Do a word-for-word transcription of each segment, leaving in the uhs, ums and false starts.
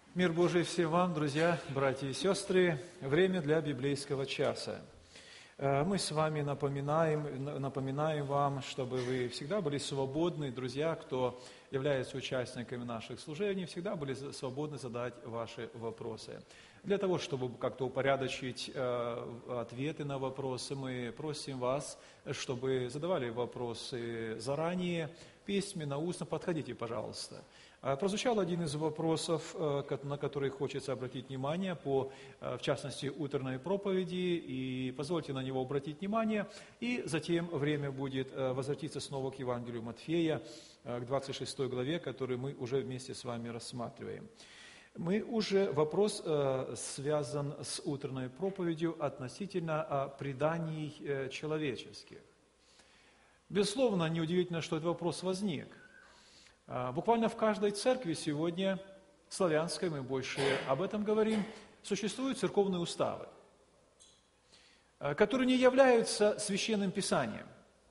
Мир Божий всем вам, друзья, братья и сестры. Время для библейского часа. Мы с вами напоминаем, напоминаем вам, чтобы вы всегда были свободны, друзья, кто является участниками наших служений, всегда были свободны задать ваши вопросы. Для того, чтобы как-то упорядочить ответы на вопросы, мы просим вас, чтобы задавали вопросы заранее, письменно, устно. Подходите, пожалуйста. Прозвучал один из вопросов, на который хочется обратить внимание, по, в частности, утренней проповеди, и позвольте на него обратить внимание, и затем время будет возвратиться снова к Евангелию Матфея, к двадцать шестой главе, который мы уже вместе с вами рассматриваем. Мы уже, вопрос связан с утренней проповедью относительно преданий человеческих. Безусловно, неудивительно, что этот вопрос возник. Буквально в каждой церкви сегодня, славянской, мы больше об этом говорим, существуют церковные уставы, которые не являются священным писанием,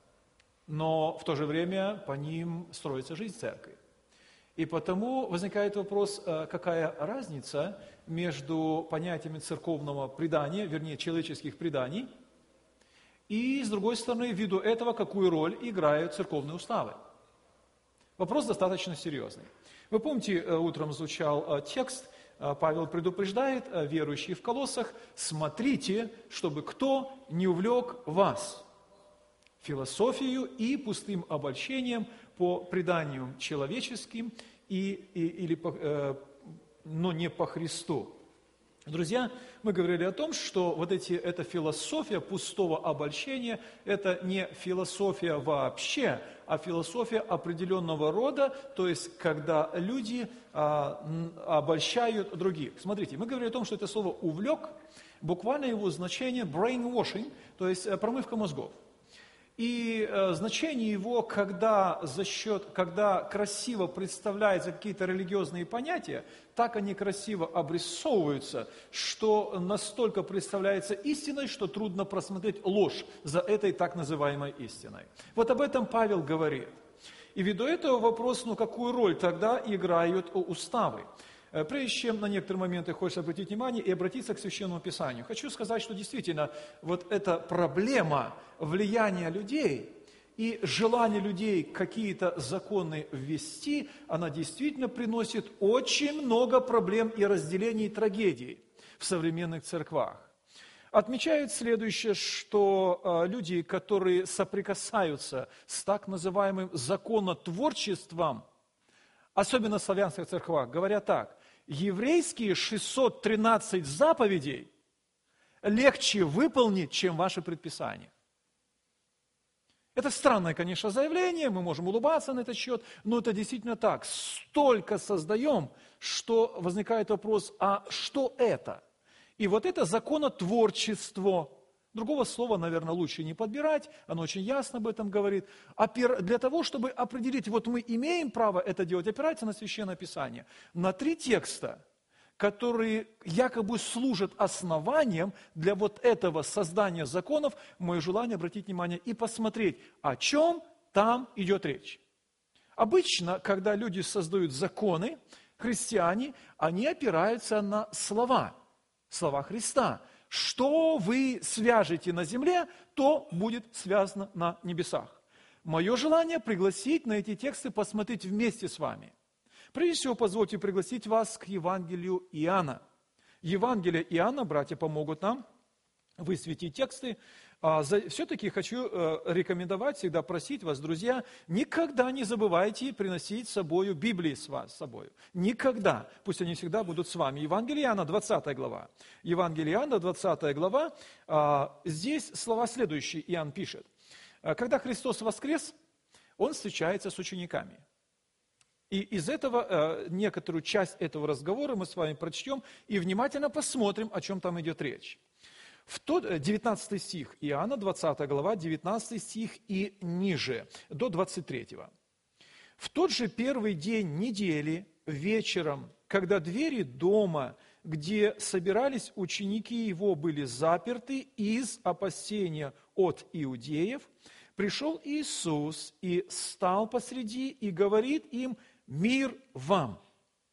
но в то же время по ним строится жизнь церкви. И потому возникает вопрос, какая разница между понятиями церковного предания, вернее, человеческих преданий, и, с другой стороны, ввиду этого, какую роль играют церковные уставы. Вопрос достаточно серьезный. Вы помните, утром звучал текст, Павел предупреждает верующих в Колоссах: смотрите, чтобы кто не увлек вас философию и пустым обольщением по преданиям человеческим, и, и, или по, но не по Христу. Друзья, мы говорили о том, что вот эти, эта философия пустого обольщения, это не философия вообще, а философия определенного рода, то есть когда люди а, обольщают других. Смотрите, мы говорили о том, что это слово «увлек», буквально его значение brainwashing, то есть промывка мозгов. И э, значение его, когда, за счет, когда красиво представляются какие-то религиозные понятия, так они красиво обрисовываются, что настолько представляется истиной, что трудно просмотреть ложь за этой так называемой истиной. Вот об этом Павел говорит. И ввиду этого вопрос, ну какую роль тогда играют уставы? Прежде чем на некоторые моменты хочется обратить внимание и обратиться к Священному Писанию, хочу сказать, что действительно вот эта проблема влияния людей и желание людей какие-то законы ввести, она действительно приносит очень много проблем и разделений, и трагедий в современных церквах. Отмечают следующее, что люди, которые соприкасаются с так называемым законотворчеством, особенно в славянских церквах, говорят так: еврейские шестьсот тринадцать заповедей легче выполнить, чем ваши предписания. Это странное, конечно, заявление, мы можем улыбаться на этот счет, но это действительно так. Столько создаем, что возникает вопрос, а что это? И вот это законотворчество. Другого слова, наверное, лучше не подбирать, оно очень ясно об этом говорит. Для того, чтобы определить, вот мы имеем право это делать, опирается на Священное Писание, на три текста, которые якобы служат основанием для вот этого создания законов, мое желание обратить внимание и посмотреть, о чем там идет речь. Обычно, когда люди создают законы, христиане, они опираются на слова, слова Христа. Что вы свяжете на земле, то будет связано на небесах. Мое желание пригласить на эти тексты посмотреть вместе с вами. Прежде всего, позвольте пригласить вас к Евангелию Иоанна. Евангелие Иоанна, братья помогут нам высветить тексты. Все-таки хочу рекомендовать, всегда просить вас, друзья, никогда не забывайте приносить с собой Библии с вас, с собой. Никогда. Пусть они всегда будут с вами. Евангелие Иоанна, двадцатая глава. Евангелие Иоанна, двадцатая глава. Здесь слова следующие Иоанн пишет. Когда Христос воскрес, Он встречается с учениками. И из этого, некоторую часть этого разговора мы с вами прочтем и внимательно посмотрим, о чем там идет речь. В тот, девятнадцатый стих, Иоанна, двадцатая глава, девятнадцатый стих и ниже, до двадцать третьего. В тот же первый день недели, вечером, когда двери дома, где собирались ученики его, были заперты из опасения от иудеев, пришел Иисус и стал посреди и говорит им: «Мир вам!»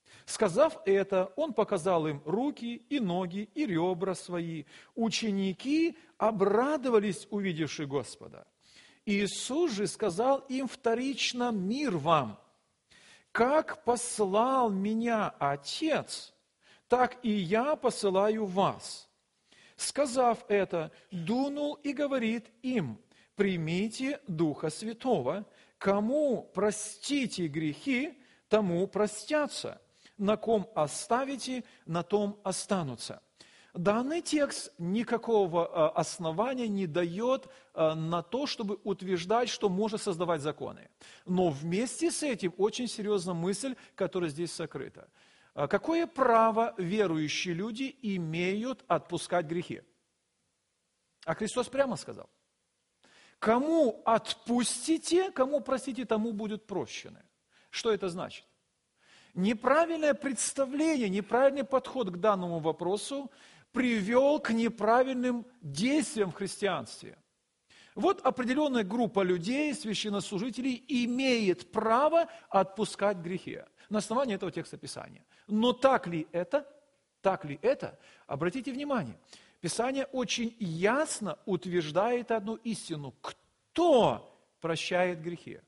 Сказав это, он показал им руки и ноги и ребра свои. Ученики обрадовались, увидевши Господа. Иисус же сказал им вторично: «Мир вам! Как послал меня Отец, так и я посылаю вас». Сказав это, дунул и говорит им: «Примите Духа Святого. Кому простите грехи, тому простятся. На ком оставите, на том останутся». Данный текст никакого основания не дает на то, чтобы утверждать, что можно создавать законы. Но вместе с этим очень серьезная мысль, которая здесь сокрыта. Какое право верующие люди имеют отпускать грехи? А Христос прямо сказал: «Кому отпустите, кому простите, тому будет прощено». Что это значит? Неправильное представление, неправильный подход к данному вопросу привел к неправильным действиям в христианстве. Вот определенная группа людей, священнослужителей, имеет право отпускать грехи на основании этого текста Писания. Но так ли это? Так ли это? Обратите внимание, Писание очень ясно утверждает одну истину. Кто прощает грехи?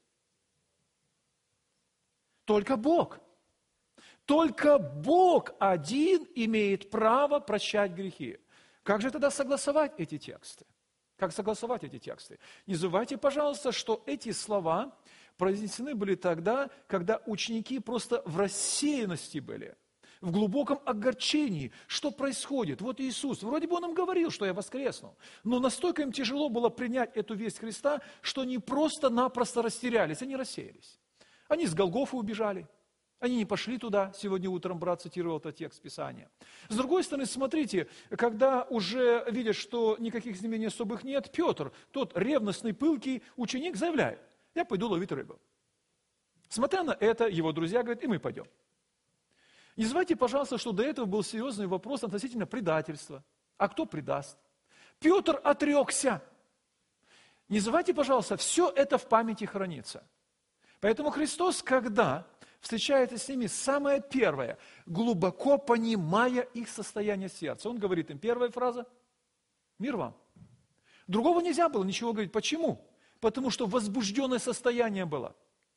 Только Бог. Только Бог один имеет право прощать грехи. Как же тогда согласовать эти тексты? Как согласовать эти тексты? Не забывайте, пожалуйста, что эти слова произнесены были тогда, когда ученики просто в рассеянности были, в глубоком огорчении. Что происходит? Вот Иисус, вроде бы Он им говорил, что я воскреснул, но настолько им тяжело было принять эту весть Христа, что они просто-напросто растерялись, они рассеялись. Они с Голгофы убежали. Они не пошли туда. Сегодня утром брат цитировал этот текст Писания. С другой стороны, смотрите, когда уже видят, что никаких знamenий особых нет, Петр, тот ревностный, пылкий ученик, заявляет: я пойду ловить рыбу. Смотря на это, его друзья говорят: и мы пойдем. Не забывайте, пожалуйста, что до этого был серьезный вопрос относительно предательства. А кто предаст? Петр отрекся. Не забывайте, пожалуйста, все это в памяти хранится. Поэтому Христос, когда встречается с ними, самое первое, глубоко понимая их состояние сердца, Он говорит им, первая фраза: «Мир вам». Другого нельзя было ничего говорить. Почему? Потому что возбужденное состояние было.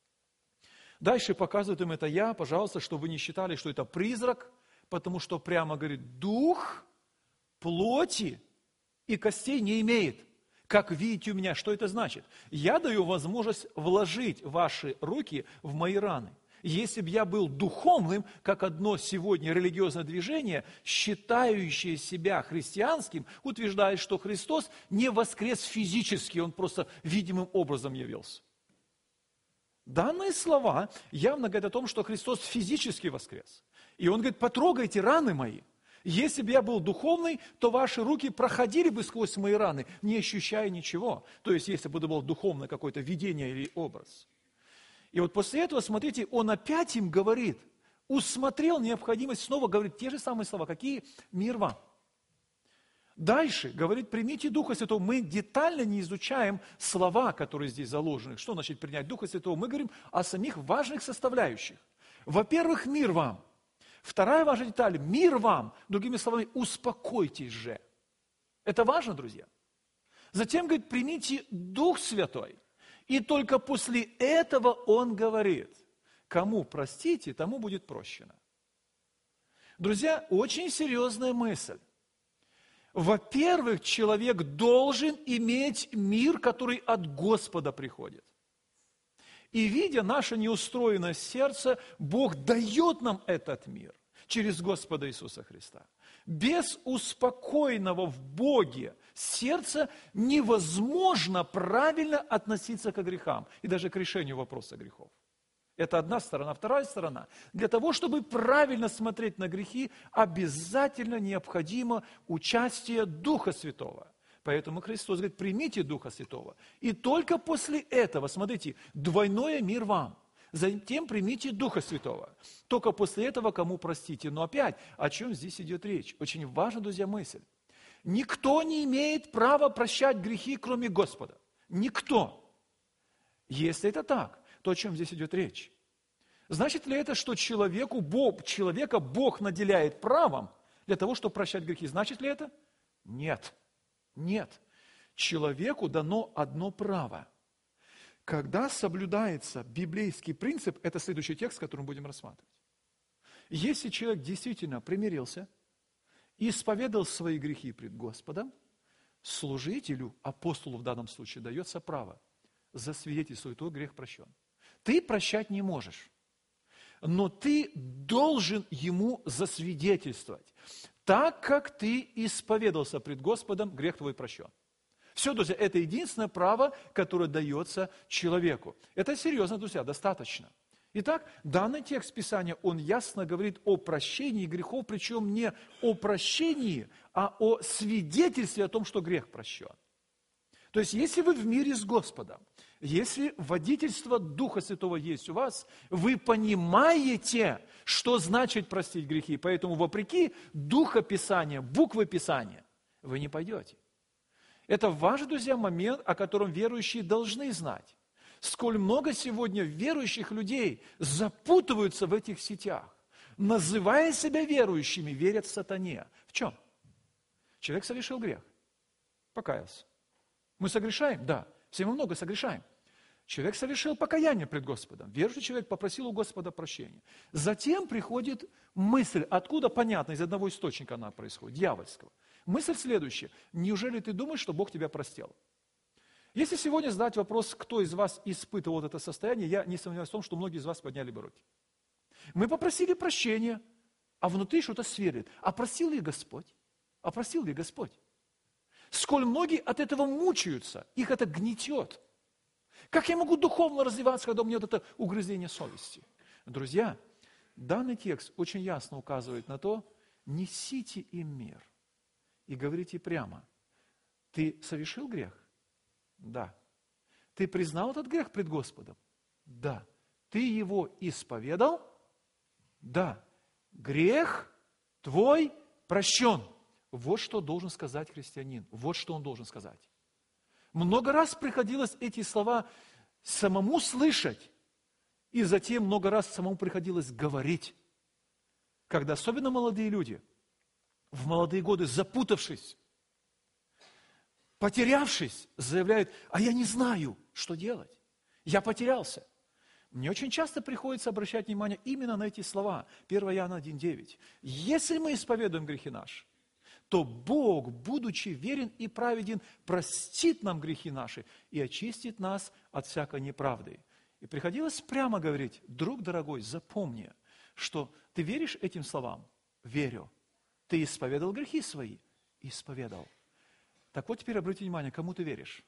Дальше показывает им это я, пожалуйста, чтобы вы не считали, что это призрак, потому что прямо говорит: дух плоти и костей не имеет. Как видите у меня, что это значит? Я даю возможность вложить ваши руки в мои раны. Если бы я был духовным, как одно сегодня религиозное движение, считающее себя христианским, утверждает, что Христос не воскрес физически, Он просто видимым образом явился. Данные слова явно говорят о том, что Христос физически воскрес. И Он говорит: потрогайте раны мои. Если бы я был духовный, то ваши руки проходили бы сквозь мои раны, не ощущая ничего. То есть, если бы это было духовное какое-то видение или образ. И вот после этого, смотрите, Он опять им говорит, усмотрел необходимость снова говорить те же самые слова, какие: «Мир вам». Дальше говорит: примите Духа Святого. Мы детально не изучаем слова, которые здесь заложены. Что значит принять Духа Святого? Мы говорим о самих важных составляющих. Во-первых, мир вам. Вторая важная деталь: мир вам. Другими словами, успокойтесь же. Это важно, друзья. Затем говорит: примите Дух Святой. И только после этого Он говорит: кому простите, тому будет прощено. Друзья, очень серьезная мысль. Во-первых, человек должен иметь мир, который от Господа приходит. И видя наше неустроенное сердце, Бог дает нам этот мир через Господа Иисуса Христа. Без успокоенного в Боге сердца невозможно правильно относиться к грехам и даже к решению вопроса грехов. Это одна сторона. Вторая сторона. Для того, чтобы правильно смотреть на грехи, обязательно необходимо участие Духа Святого. Поэтому Христос говорит: примите Духа Святого. И только после этого, смотрите, двойное мир вам. Затем примите Духа Святого. Только после этого кому простите. Но опять, о чем здесь идет речь? Очень важна, друзья, мысль. Никто не имеет права прощать грехи, кроме Господа. Никто. Если это так, то о чем здесь идет речь? Значит ли это, что человеку, Бог, человека Бог наделяет правом для того, чтобы прощать грехи? Значит ли это? Нет. Нет. Человеку дано одно право. Когда соблюдается библейский принцип, это следующий текст, который мы будем рассматривать. Если человек действительно примирился и исповедал свои грехи пред Господом, служителю, апостолу в данном случае, дается право засвидетельствовать, твой грех прощен. Ты прощать не можешь, но ты должен ему засвидетельствовать. Так как ты исповедался пред Господом, грех твой прощен. Все, друзья, это единственное право, которое дается человеку. Это серьезно, друзья, достаточно. Итак, данный текст Писания, он ясно говорит о прощении грехов, причем не о прощении, а о свидетельстве о том, что грех прощен. То есть, если вы в мире с Господом, если водительство Духа Святого есть у вас, вы понимаете, что значит простить грехи. Поэтому, вопреки Духа Писания, буквы Писания, вы не пойдете. Это важный, друзья, момент, о котором верующие должны знать. Сколь много сегодня верующих людей запутываются в этих сетях, называя себя верующими, верят сатане. В чем? Человек совершил грех, покаялся. Мы согрешаем? Да. Все мы много согрешаем. Человек совершил покаяние пред Господом. Верующий человек попросил у Господа прощения. Затем приходит мысль, откуда понятно, из одного источника она происходит, дьявольского. Мысль следующая. Неужели ты думаешь, что Бог тебя простил? Если сегодня задать вопрос, кто из вас испытывал вот это состояние, я не сомневаюсь в том, что многие из вас подняли бы руки. Мы попросили прощения, а внутри что-то сверлит. А простил ли Господь? А простил ли Господь? Сколь многие от этого мучаются, их это гнетет. Как я могу духовно развиваться, когда у меня вот это угрызение совести? Друзья, данный текст очень ясно указывает на то, несите им мир и говорите прямо, ты совершил грех? Да. Ты признал этот грех пред Господом? Да. Ты его исповедал? Да. Грех твой прощен. Вот что должен сказать христианин. Вот что он должен сказать. Много раз приходилось эти слова самому слышать, и затем много раз самому приходилось говорить. Когда особенно молодые люди, в молодые годы запутавшись, потерявшись, заявляют, а я не знаю, что делать. Я потерялся. Мне очень часто приходится обращать внимание именно на эти слова. первое Иоанна один девять. Если мы исповедуем грехи наши, то Бог, будучи верен и праведен, простит нам грехи наши и очистит нас от всякой неправды. И приходилось прямо говорить, друг дорогой, запомни, что ты веришь этим словам? Верю. Ты исповедал грехи свои? Исповедал. Так вот теперь обратите внимание, кому ты веришь?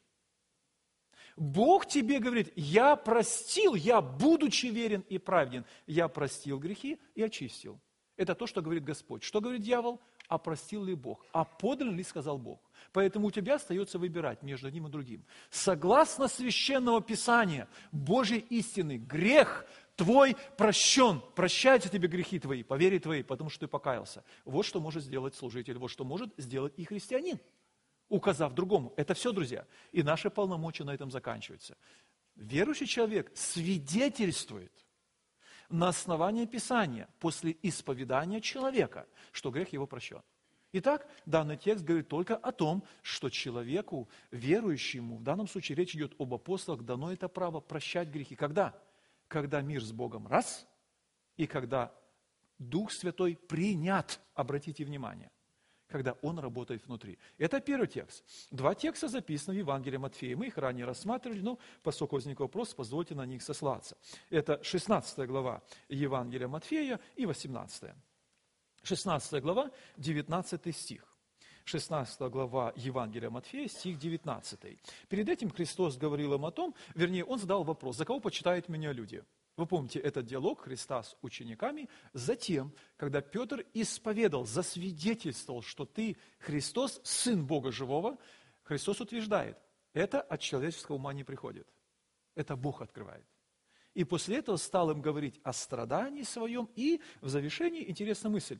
Бог тебе говорит, я простил, я, будучи верен и праведен, я простил грехи и очистил. Это то, что говорит Господь. Что говорит дьявол? А простил ли Бог? А подлинно ли сказал Бог? Поэтому у тебя остается выбирать между одним и другим. Согласно Священного Писания, Божьей истины, грех твой прощен. Прощаются тебе грехи твои, по вере твоей, потому что ты покаялся. Вот что может сделать служитель, вот что может сделать и христианин, указав другому. Это все, друзья. И наши полномочия на этом заканчиваются. Верующий человек свидетельствует на основании Писания, после исповедания человека, что грех его прощен. Итак, данный текст говорит только о том, что человеку, верующему, в данном случае речь идет об апостолах, дано это право прощать грехи. Когда? Когда мир с Богом раз, и когда Дух Святой принят, обратите внимание, когда Он работает внутри. Это первый текст. Два текста записаны в Евангелии Матфея. Мы их ранее рассматривали, но поскольку возник вопрос, позвольте на них сослаться. Это шестнадцатая глава Евангелия Матфея и восемнадцатая. шестнадцатая глава, девятнадцатый стих. шестнадцатая глава Евангелия Матфея, стих девятнадцатый. Перед этим Христос говорил им о том, вернее, Он задал вопрос, за кого почитают меня люди? Вы помните этот диалог Христа с учениками. Затем, когда Петр исповедал, засвидетельствовал, что ты, Христос, Сын Бога Живого, Христос утверждает, это от человеческого ума не приходит. Это Бог открывает. И после этого стал им говорить о страдании своем, и в завершении интересная мысль.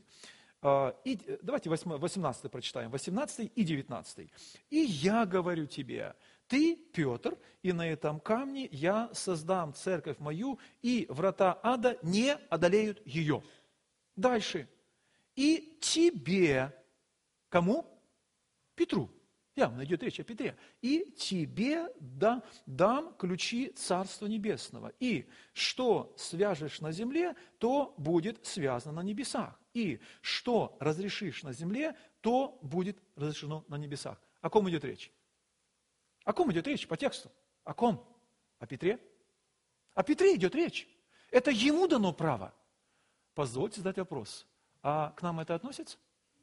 И, давайте восемнадцатый прочитаем, восемнадцатый и девятнадцатый. «И я говорю тебе, Ты, Петр, и на этом камне я создам церковь мою, и врата ада не одолеют ее. Дальше. И тебе, кому? Петру. Явно идет речь о Петре. И тебе да, дам ключи Царства Небесного. И что свяжешь на земле, то будет связано на небесах. И что разрешишь на земле, то будет разрешено на небесах. О ком идет речь? О ком идет речь по тексту? О ком? О Петре? О Петре идет речь. Это ему дано право. Позвольте задать вопрос. А к нам это относится?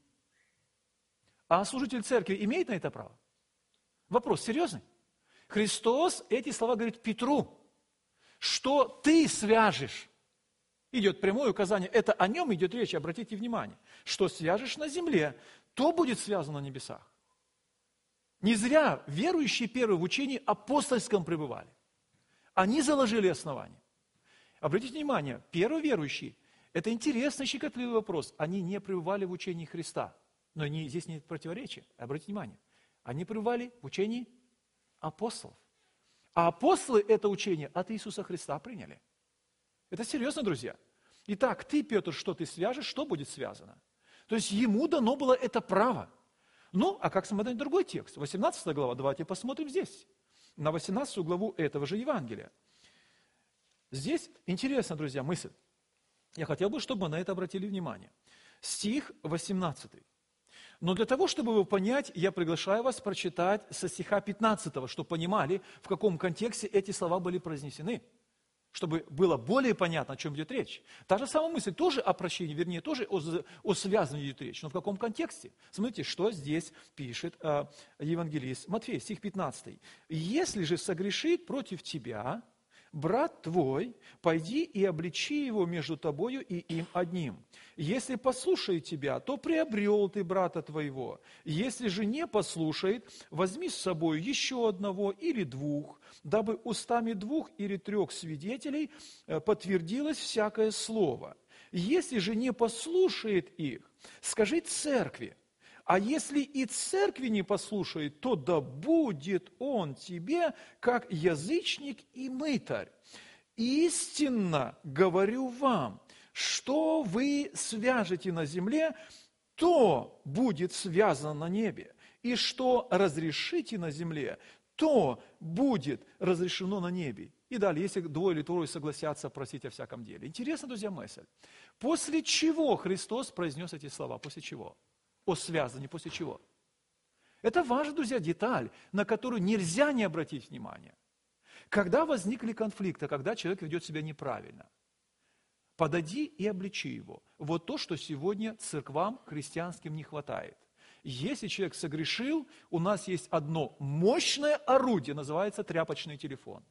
А служитель церкви имеет на это право? Вопрос серьезный. Христос эти слова говорит Петру, что ты свяжешь. Идет прямое указание, это о нем идет речь, обратите внимание. Что свяжешь на земле, то будет связано на небесах. Не зря верующие первые в учении апостольском пребывали. Они заложили основание. Обратите внимание, первые верующие, это интересный, щекотливый вопрос, они не пребывали в учении Христа. Но они, здесь нет противоречия. Обратите внимание. Они пребывали в учении апостолов. А апостолы это учение от Иисуса Христа приняли. Это серьезно, друзья. Итак, ты, Петр, что ты свяжешь, что будет связано? То есть ему дано было это право. Ну, а как смотреть другой текст? восемнадцатая глава, давайте посмотрим здесь. На восемнадцатую главу этого же Евангелия. Здесь интересно, друзья, мысль. Я хотел бы, чтобы вы на это обратили внимание. Стих восемнадцатый. Но для того, чтобы его понять, я приглашаю вас прочитать со стиха пятнадцатого, чтобы понимали, в каком контексте эти слова были произнесены, чтобы было более понятно, о чем идет речь. Та же самая мысль тоже о прощении, вернее, тоже о, о связании идет речь, но в каком контексте? Смотрите, что здесь пишет э, евангелист Матфей, стих пятнадцатый. «Если же согрешит против тебя брат твой, пойди и обличи его между тобою и им одним. Если послушает тебя, то приобрел ты брата твоего. Если же не послушает, возьми с собой еще одного или двух, дабы устами двух или трех свидетелей подтвердилось всякое слово. Если же не послушает их, скажи церкви. А если и церкви не послушает, то да будет он тебе, как язычник и мытарь. Истинно говорю вам, что вы свяжете на земле, то будет связано на небе. И что разрешите на земле, то будет разрешено на небе. И далее, если двое или трое согласятся просить о всяком деле. Интересно, друзья, мысль. После чего Христос произнес эти слова? После чего? О связании, после чего? Это важная, друзья, деталь, на которую нельзя не обратить внимание. Когда возникли конфликты, когда человек ведет себя неправильно, подойди и обличи его. Вот то, что сегодня церквам христианским не хватает. Если человек согрешил, у нас есть одно мощное орудие, называется тряпочный телефон.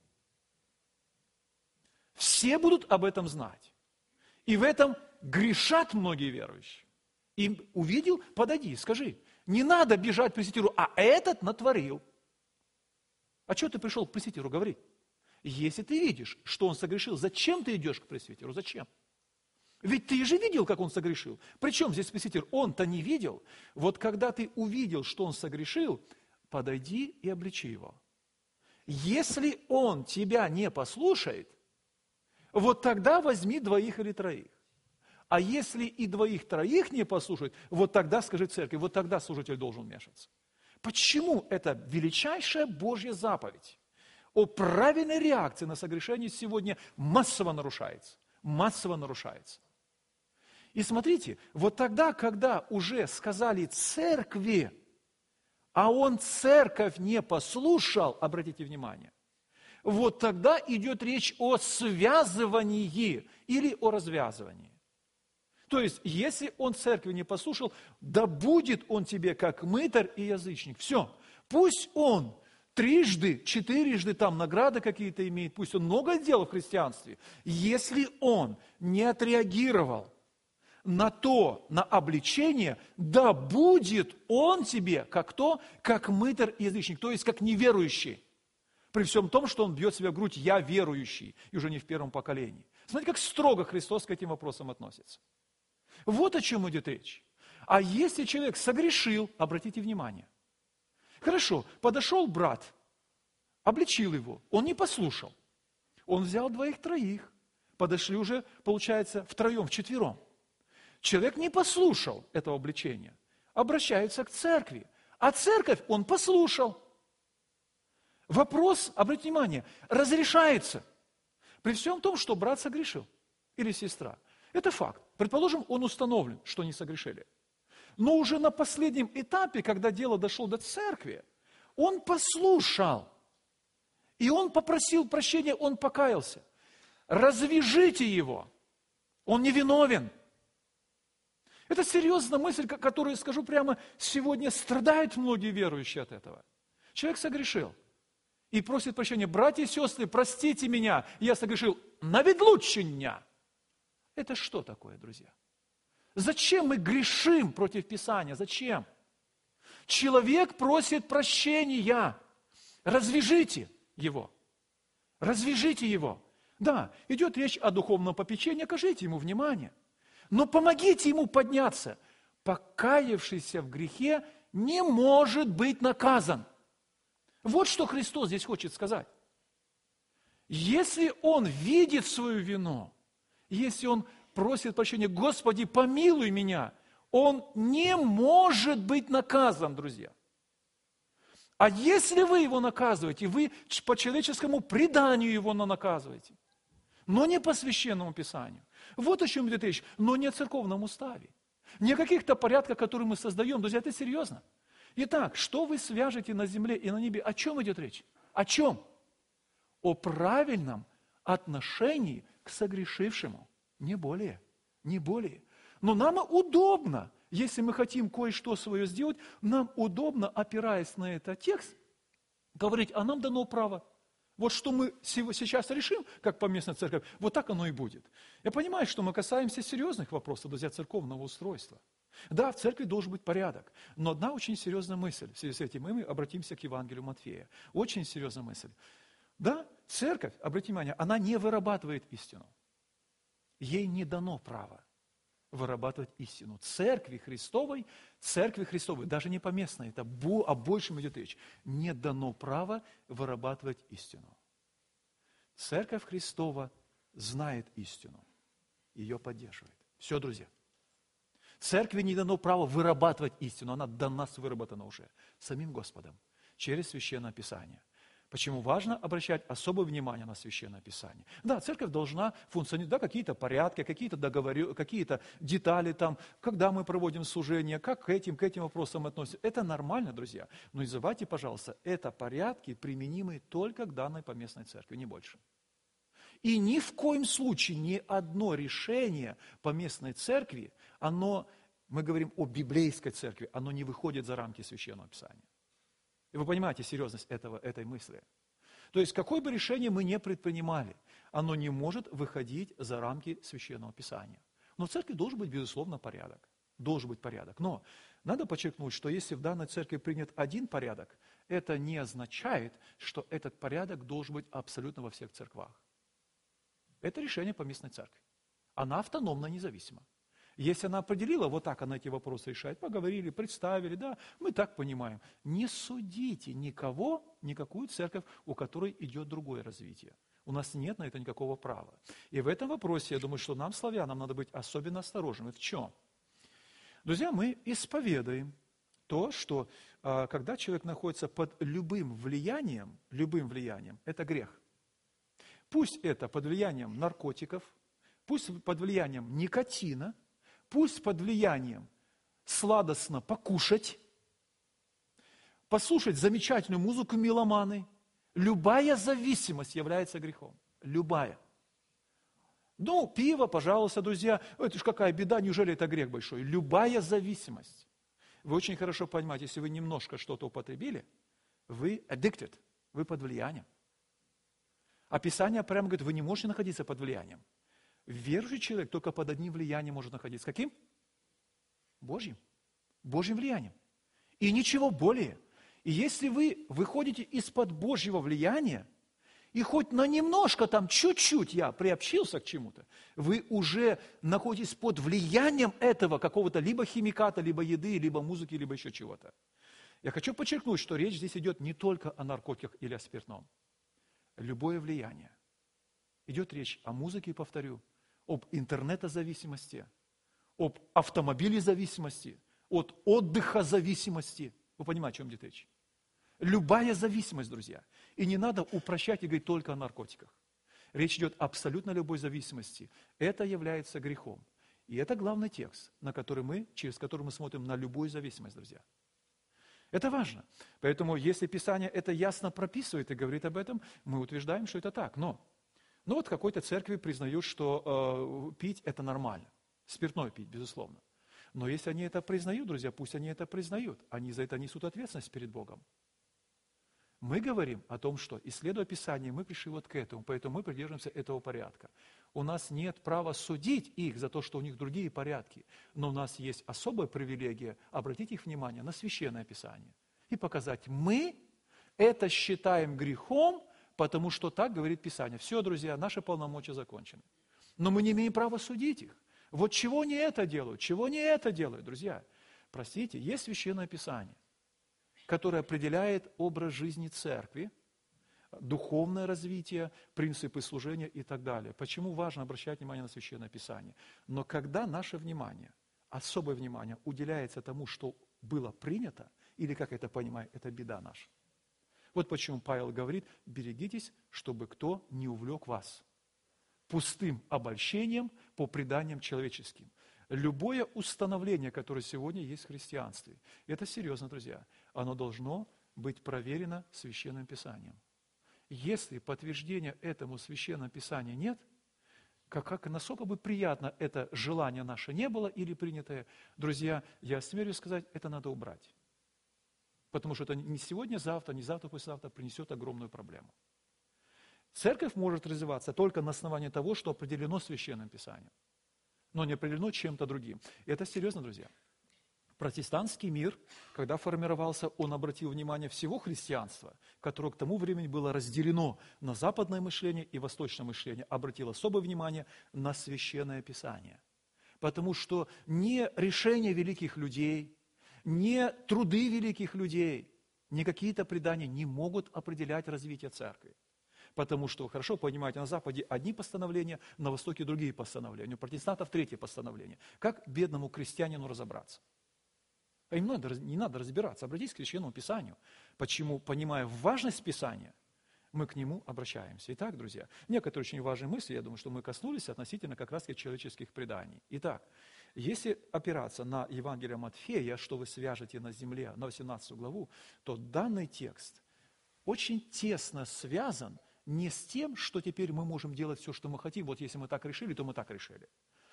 Все будут об этом знать. И в этом грешат многие верующие. И увидел, подойди, скажи, не надо бежать к пресвитеру, а этот натворил. А что ты пришел к пресвитеру говорить? Если ты видишь, что он согрешил, зачем ты идешь к пресвитеру? Зачем? Ведь ты же видел, как он согрешил. Причем здесь пресвитер? Он-то не видел. Вот когда ты увидел, что он согрешил, подойди и обличи его. Если он тебя не послушает, вот тогда возьми двоих или троих. А если и двоих-троих не послушают, вот тогда скажи церкви, вот тогда служитель должен вмешаться. Почему это величайшая Божья заповедь о правильной реакции на согрешение сегодня массово нарушается? Массово нарушается. И смотрите, вот тогда, когда уже сказали церкви, а он церковь не послушал, обратите внимание, вот тогда идет речь о связывании или о развязывании. То есть, если он церкви не послушал, да будет он тебе как мытарь и язычник. Все. Пусть он трижды, четырежды там награды какие-то имеет, пусть он много делал в христианстве. Если он не отреагировал на то, на обличение, да будет он тебе как кто? Как мытарь и язычник, то есть как неверующий. При всем том, что он бьет себя в грудь, я верующий, и уже не в первом поколении. Смотрите, как строго Христос к этим вопросам относится. Вот о чем идет речь. А если человек согрешил, обратите внимание. Хорошо, подошел брат обличил его. Он не послушал. Он взял двоих-троих. Подошли уже, получается, втроем, вчетвером. Человек не послушал этого обличения. Обращается к церкви. А церковь он послушал. Вопрос, обратите внимание, разрешается. При всем том, что брат согрешил. Или сестра. Это факт. Предположим, он установлен, что не согрешили. Но уже на последнем этапе, когда дело дошло до церкви, он послушал. И он попросил прощения, он покаялся. Развяжите его. Он не виновен. Это серьезная мысль, которую, скажу прямо, сегодня страдают многие верующие от этого. Человек согрешил и просит прощения. Братья и сестры, простите меня, я согрешил, но ведь лучше меня. Это что такое, друзья? Зачем мы грешим против Писания? Зачем? Человек просит прощения. Развяжите его. Развяжите его. Да, идет речь о духовном попечении, окажите ему внимание. Но помогите ему подняться. Покаявшийся в грехе не может быть наказан. Вот что Христос здесь хочет сказать. Если он видит свою вину, если он просит прощения, Господи, помилуй меня, он не может быть наказан, друзья. А если вы его наказываете, вы по человеческому преданию его наказываете, но не по священному Писанию. Вот о чем идет речь, но не о церковном уставе. Не о каких-то порядках, которые мы создаем. Друзья, это серьезно. Итак, что вы свяжете на земле и на небе? О чем идет речь? О чем? О правильном отношении к согрешившему. Не более. Не более. Но нам удобно, если мы хотим кое-что свое сделать, нам удобно, опираясь на этот текст, говорить, а нам дано право. Вот что мы сейчас решим, как поместная церковь, вот так оно и будет. Я понимаю, что мы касаемся серьезных вопросов, друзья, церковного устройства. Да, в церкви должен быть порядок, но одна очень серьезная мысль в связи с этим, и мы обратимся к Евангелию Матфея. Очень серьезная мысль. Да, церковь, обратите внимание, она не вырабатывает истину. Ей не дано право вырабатывать истину. Церкви Христовой, церкви Христовой, даже не поместной, это о большем идет речь, не дано право вырабатывать истину. Церковь Христова знает истину, ее поддерживает. Все, друзья. Церкви не дано право вырабатывать истину, она до нас выработана уже самим Господом, через Священное Писание. Почему важно обращать особое внимание на Священное Писание? Да, церковь должна функционировать, да, какие-то порядки, какие-то договоры, какие-то детали там, когда мы проводим служение, как к этим, к этим вопросам относятся. Это нормально, друзья. Но не забывайте, пожалуйста, это порядки, применимые только к данной поместной церкви, не больше. И ни в коем случае ни одно решение поместной церкви, оно, мы говорим о библейской церкви, оно не выходит за рамки Священного Писания. И вы понимаете серьезность этого, этой мысли. То есть, какое бы решение мы ни предпринимали, оно не может выходить за рамки Священного Писания. Но в церкви должен быть, безусловно, порядок. Должен быть порядок. Но надо подчеркнуть, что если в данной церкви принят один порядок, это не означает, что этот порядок должен быть абсолютно во всех церквах. Это решение поместной церкви. Она автономна, независима. Если она определила, вот так она эти вопросы решает, поговорили, представили, да, мы так понимаем. Не судите никого, никакую церковь, у которой идет другое развитие. У нас нет на это никакого права. И в этом вопросе, я думаю, что нам, славянам, надо быть особенно осторожными. В чем? Друзья, мы исповедуем то, что когда человек находится под любым влиянием, любым влиянием, это грех. Пусть это под влиянием наркотиков, пусть под влиянием никотина, пусть под влиянием сладостно покушать, послушать замечательную музыку меломаны. Любая зависимость является грехом. Любая. Ну, пиво, пожалуйста, друзья, это ж какая беда, неужели это грех большой? Любая зависимость. Вы очень хорошо понимаете, если вы немножко что-то употребили, вы addicted, вы под влиянием. А Писание прямо говорит, вы не можете находиться под влиянием. Верующий человек только под одним влиянием может находиться. Каким? Божьим. Божьим влиянием. И ничего более. И если вы выходите из-под Божьего влияния, и хоть на немножко там, чуть-чуть я приобщился к чему-то, вы уже находитесь под влиянием этого какого-то либо химиката, либо еды, либо музыки, либо еще чего-то. Я хочу подчеркнуть, что речь здесь идет не только о наркотиках или о спиртном. Любое влияние. Идет речь о музыке, повторю, об интернетозависимости, об автомобилезависимости, от отдыха зависимости. Вы понимаете, о чем идет речь? Любая зависимость, друзья. И не надо упрощать и говорить только о наркотиках. Речь идет о абсолютно любой зависимости. Это является грехом. И это главный текст, на который мы, через который мы смотрим на любую зависимость, друзья. Это важно. Поэтому, если Писание это ясно прописывает и говорит об этом, мы утверждаем, что это так. Но, но вот в какой-то церкви признают, что э, пить это нормально. Спиртное пить, безусловно. Но если они это признают, друзья, пусть они это признают. Они за это несут ответственность перед Богом. Мы говорим о том, что, исследуя Писание, мы пришли вот к этому, поэтому мы придерживаемся этого порядка. У нас нет права судить их за то, что у них другие порядки, но у нас есть особая привилегия обратить их внимание на Священное Писание и показать, мы это считаем грехом, потому что так говорит Писание. Все, друзья, наши полномочия закончены. Но мы не имеем права судить их. Вот чего не это делают, чего не это делают, друзья. Простите, есть Священное Писание, которое определяет образ жизни церкви, духовное развитие, принципы служения и так далее. Почему важно обращать внимание на Священное Писание? Но когда наше внимание, особое внимание уделяется тому, что было принято, или, как это понимаю, это беда наша. Вот почему Павел говорит, берегитесь, чтобы кто не увлек вас пустым обольщением по преданиям человеческим. Любое установление, которое сегодня есть в христианстве, это серьезно, друзья, оно должно быть проверено Священным Писанием. Если подтверждения этому Священному Писанию нет, как, как насколько бы приятно это желание наше не было или принятое, друзья, я смею сказать, это надо убрать. Потому что это не сегодня, завтра, не завтра, послезавтра принесет огромную проблему. Церковь может развиваться только на основании того, что определено Священным Писанием, но не определено чем-то другим. И это серьезно, друзья. Протестантский мир, когда формировался, он обратил внимание всего христианства, которое к тому времени было разделено на западное мышление и восточное мышление, обратил особое внимание на Священное Писание. Потому что не решения великих людей, не труды великих людей, не какие-то предания не могут определять развитие церкви. Потому что, хорошо понимаете, на Западе одни постановления, на Востоке другие постановления. У протестантов третье постановление. Как бедному крестьянину разобраться? А им надо, не надо разбираться, обратитесь к Священному Писанию. Почему, понимая важность Писания, мы к нему обращаемся. Итак, друзья, некоторые очень важные мысли, я думаю, что мы коснулись относительно как раз человеческих преданий. Итак, если опираться на Евангелие Матфея, что вы свяжете на земле, на восемнадцатую главу, то данный текст очень тесно связан не с тем, что теперь мы можем делать все, что мы хотим. Вот если мы так решили, то мы так решили.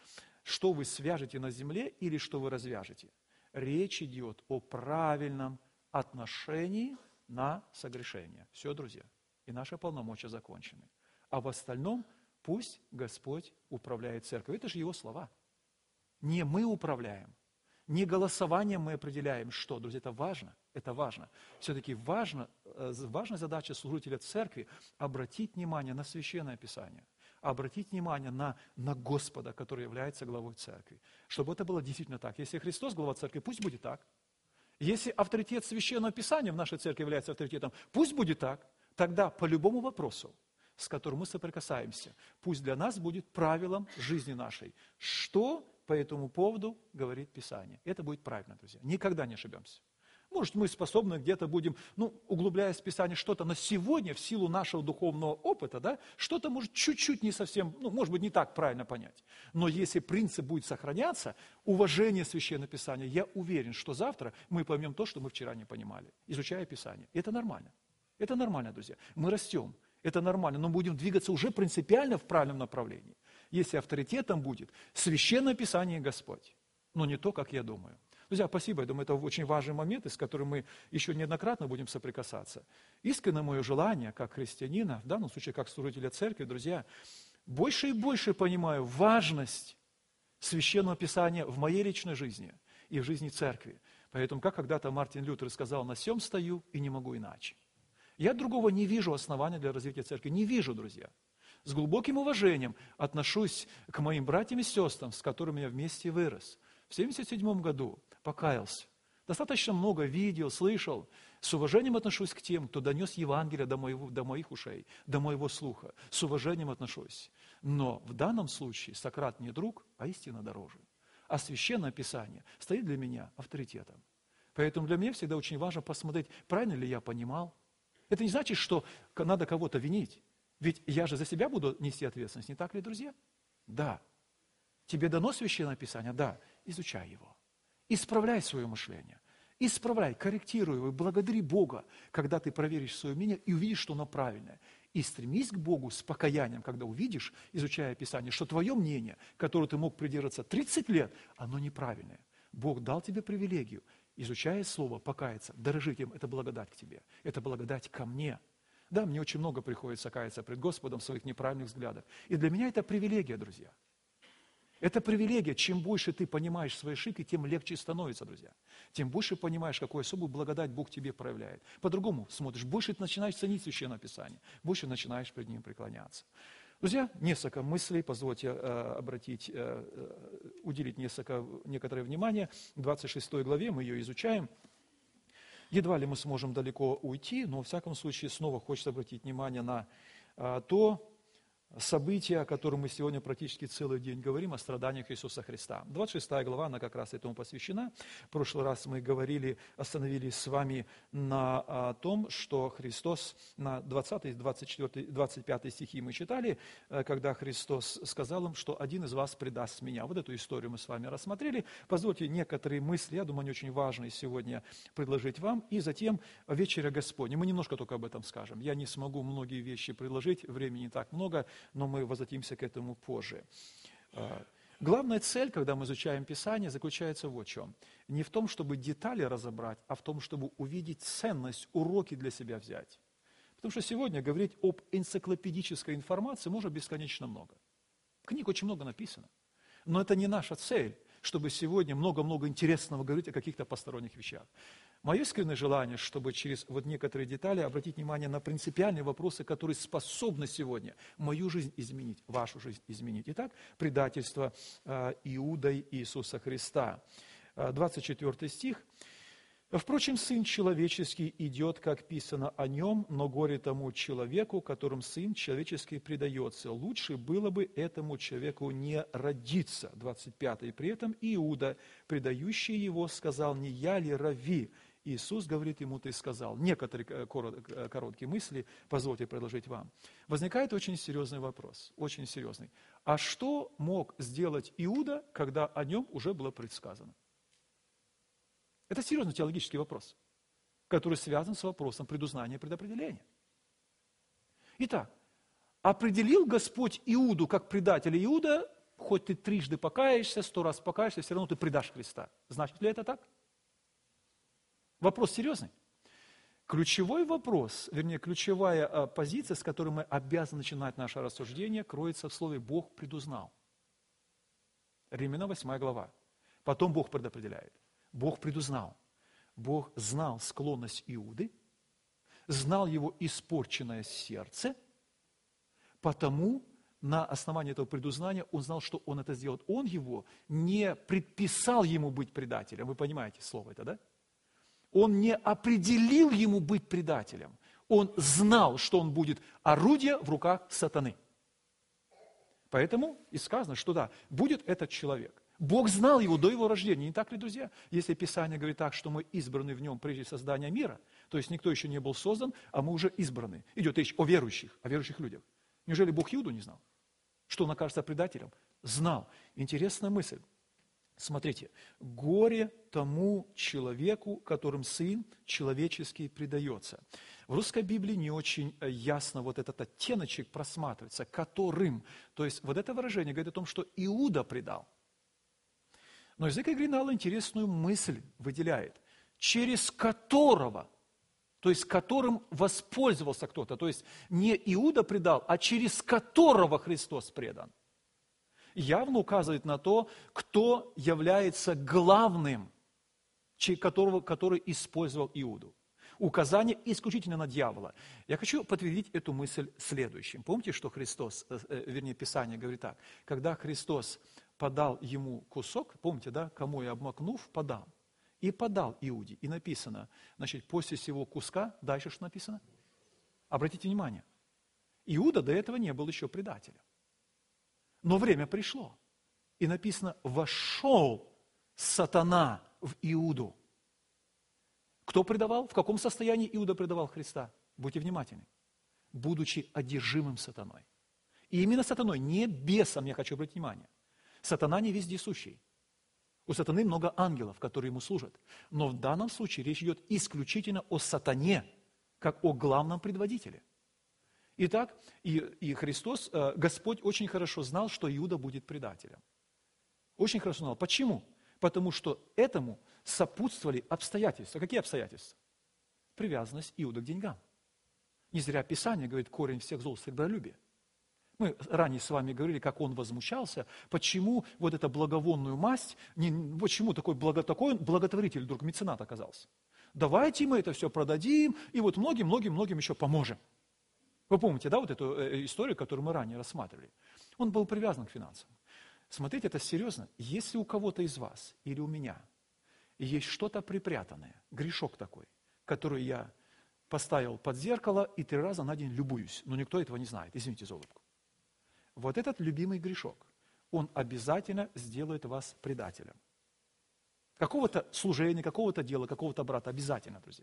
Что вы свяжете на земле или что вы развяжете? Речь идет о правильном отношении на согрешение. Все, друзья. И наши полномочия закончены. А в остальном пусть Господь управляет церковью. Это же Его слова. Не мы управляем. Не голосованием мы определяем, что. Друзья, это важно. Это важно. Все-таки важно, важная задача служителя церкви обратить внимание на Священное Писание. Обратить внимание на, на Господа, который является главой церкви. Чтобы это было действительно так. Если Христос глава церкви, пусть будет так. Если авторитет Священного Писания в нашей церкви является авторитетом, пусть будет так. Тогда по любому вопросу, с которым мы соприкасаемся, пусть для нас будет правилом жизни нашей. Что по этому поводу говорит Писание? Это будет правильно, друзья. Никогда не ошибемся. Может, мы способны где-то будем, ну, углубляясь в Писание, что-то на сегодня, в силу нашего духовного опыта, да, что-то может чуть-чуть не совсем, ну, может быть, не так правильно понять. Но если принцип будет сохраняться, уважение Священного Писания, я уверен, что завтра мы поймем то, что мы вчера не понимали, изучая Писание. И это нормально. Это нормально, друзья. Мы растем. Это нормально, но будем двигаться уже принципиально в правильном направлении. Если авторитетом будет Священное Писание и Господь, но не то, как я думаю. Друзья, спасибо, я думаю, это очень важный момент, с которым мы еще неоднократно будем соприкасаться. Искренне мое желание, как христианина, в данном случае, как служителя церкви, друзья, больше и больше понимаю важность Священного Писания в моей личной жизни и в жизни церкви. Поэтому, как когда-то Мартин Лютер сказал, на сем стою и не могу иначе. Я другого не вижу основания для развития церкви. Не вижу, друзья. С глубоким уважением отношусь к моим братьям и сестрам, с которыми я вместе вырос. В семьдесят седьмом году покаялся. Достаточно много видел, слышал. С уважением отношусь к тем, кто донес Евангелие до, моего, до моих ушей, до моего слуха. С уважением отношусь. Но в данном случае Сократ не друг, а истина дороже. А Священное Писание стоит для меня авторитетом. Поэтому для меня всегда очень важно посмотреть, правильно ли я понимал. Это не значит, что надо кого-то винить. Ведь я же за себя буду нести ответственность, не так ли, друзья? Да. Тебе дано Священное Писание? Да. Изучай его. Исправляй свое мышление. Исправляй, корректируй его, благодари Бога, когда ты проверишь свое мнение и увидишь, что оно правильное. И стремись к Богу с покаянием, когда увидишь, изучая Писание, что твое мнение, которое ты мог придерживаться тридцать лет, оно неправильное. Бог дал тебе привилегию, изучая Слово, покаяться, дорожить им, это благодать к тебе, это благодать ко мне. Да, мне очень много приходится каяться пред Господом в своих неправильных взглядах. И для меня это привилегия, друзья. Это привилегия. Чем больше ты понимаешь свои ошибки, тем легче становится, друзья. Тем больше понимаешь, какую особую благодать Бог тебе проявляет. По-другому смотришь, больше ты начинаешь ценить Священное Писание, больше начинаешь перед ним преклоняться. Друзья, несколько мыслей, позвольте э, обратить, э, уделить несколько, некоторое внимание. В двадцать шестой главе мы ее изучаем. Едва ли мы сможем далеко уйти, но, во всяком случае, снова хочется обратить внимание на э, то, события, о котором мы сегодня практически целый день говорим, о страданиях Иисуса Христа. двадцать шестая глава, она как раз этому посвящена. В прошлый раз мы говорили, остановились с вами на том, что Христос, на двадцатый, двадцать четвёртый, двадцать пятый стихи мы читали, когда Христос сказал им, что один из вас предаст меня. Вот эту историю мы с вами рассмотрели. Позвольте некоторые мысли, я думаю, они очень важные сегодня предложить вам. И затем вечеря Господня. Мы немножко только об этом скажем. Я не смогу многие вещи предложить, времени не так много, но мы возвратимся к этому позже. Главная цель, когда мы изучаем Писание, заключается вот в чем. Не в том, чтобы детали разобрать, а в том, чтобы увидеть ценность, уроки для себя взять. Потому что сегодня говорить об энциклопедической информации можно бесконечно много. Книг очень много написано. Но это не наша цель, чтобы сегодня много-много интересного говорить о каких-то посторонних вещах. Мое искреннее желание, чтобы через вот некоторые детали обратить внимание на принципиальные вопросы, которые способны сегодня мою жизнь изменить, вашу жизнь изменить. Итак, предательство э, Иудой Иисуса Христа. двадцать четвёртый стих. «Впрочем, Сын Человеческий идет, как писано о Нем, но горе тому человеку, которым Сын Человеческий предается. Лучше было бы этому человеку не родиться». двадцать пятый. «При этом Иуда, предающий Его, сказал, не я ли рави?» Иисус говорит ему, ты сказал. Некоторые короткие мысли, позвольте предложить вам. Возникает очень серьезный вопрос, очень серьезный. А что мог сделать Иуда, когда о нем уже было предсказано? Это серьезный теологический вопрос, который связан с вопросом предузнания и предопределения. Итак, определил Господь Иуду как предателя. Иуда, хоть ты трижды покаешься, сто раз покаешься, все равно ты предашь Христа. Значит ли это так? Вопрос серьезный. Ключевой вопрос, вернее, ключевая позиция, с которой мы обязаны начинать наше рассуждение, кроется в слове «Бог предузнал». Римлянам восьмая глава. Потом Бог предопределяет. Бог предузнал. Бог знал склонность Иуды, знал его испорченное сердце, потому на основании этого предузнания он знал, что он это сделает. Он его не предписал ему быть предателем. Вы понимаете слово это, да? Он не определил ему быть предателем. Он знал, что он будет орудие в руках сатаны. Поэтому и сказано, что да, будет этот человек. Бог знал его до его рождения, не так ли, друзья? Если Писание говорит так, что мы избраны в нем прежде создания мира, то есть никто еще не был создан, а мы уже избраны. Идет речь о верующих, о верующих людях. Неужели Бог Иуду не знал? Что он окажется предателем? Знал. Интересная мысль. Смотрите, горе тому человеку, которым Сын Человеческий предается. В русской Библии не очень ясно вот этот оттеночек просматривается, которым. То есть вот это выражение говорит о том, что Иуда предал. Но язык оригинала интересную мысль выделяет, через которого, то есть которым воспользовался кто-то. То есть не Иуда предал, а через которого Христос предан. Явно указывает на то, кто является главным, которого, который использовал Иуду. Указание исключительно на дьявола. Я хочу подтвердить эту мысль следующим. Помните, что Христос, вернее, Писание говорит так, когда Христос подал ему кусок, помните, да, кому я обмакнув, подам. и подал Иуде. И написано, значит, после сего куска, дальше что написано? Обратите внимание, Иуда до этого не был еще предателем. Но время пришло. И написано, вошел сатана в Иуду. Кто предавал? В каком состоянии Иуда предавал Христа? Будьте внимательны. Будучи одержимым сатаной. И именно сатаной, не бесом, я хочу обратить внимание. Сатана не вездесущий. У сатаны много ангелов, которые ему служат. Но в данном случае речь идет исключительно о сатане, как о главном предводителе. Итак, и, и Христос, Господь очень хорошо знал, что Иуда будет предателем. Очень хорошо знал. Почему? Потому что этому сопутствовали обстоятельства. Какие обстоятельства? Привязанность Иуда к деньгам. Не зря Писание говорит, корень всех зол – сребролюбие. Мы ранее с вами говорили, как он возмущался, почему вот эта благовонную масть, не, почему такой, благо, такой благотворитель вдруг меценат оказался. Давайте мы это все продадим, и вот многим-многим-многим еще поможем. Вы помните, да, вот эту историю, которую мы ранее рассматривали? Он был привязан к финансам. Смотрите, это серьезно. Если у кого-то из вас или у меня есть что-то припрятанное, грешок такой, который я поставил под зеркало и три раза на день любуюсь, но никто этого не знает, извините за улыбку. Вот этот любимый грешок, он обязательно сделает вас предателем. Какого-то служения, какого-то дела, какого-то брата, обязательно, друзья.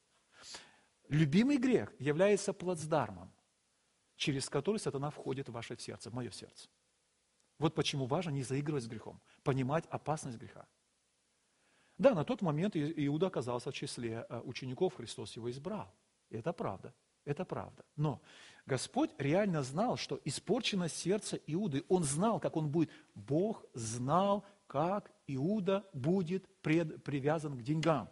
Любимый грех является плацдармом, через который сатана входит в ваше сердце, в мое сердце. Вот почему важно не заигрывать с грехом, понимать опасность греха. Да, на тот момент Иуда оказался в числе учеников, Христос его избрал. И это правда, это правда. Но Господь реально знал, что испорчено сердце Иуды. Он знал, как он будет. Бог знал, как Иуда будет пред, привязан к деньгам.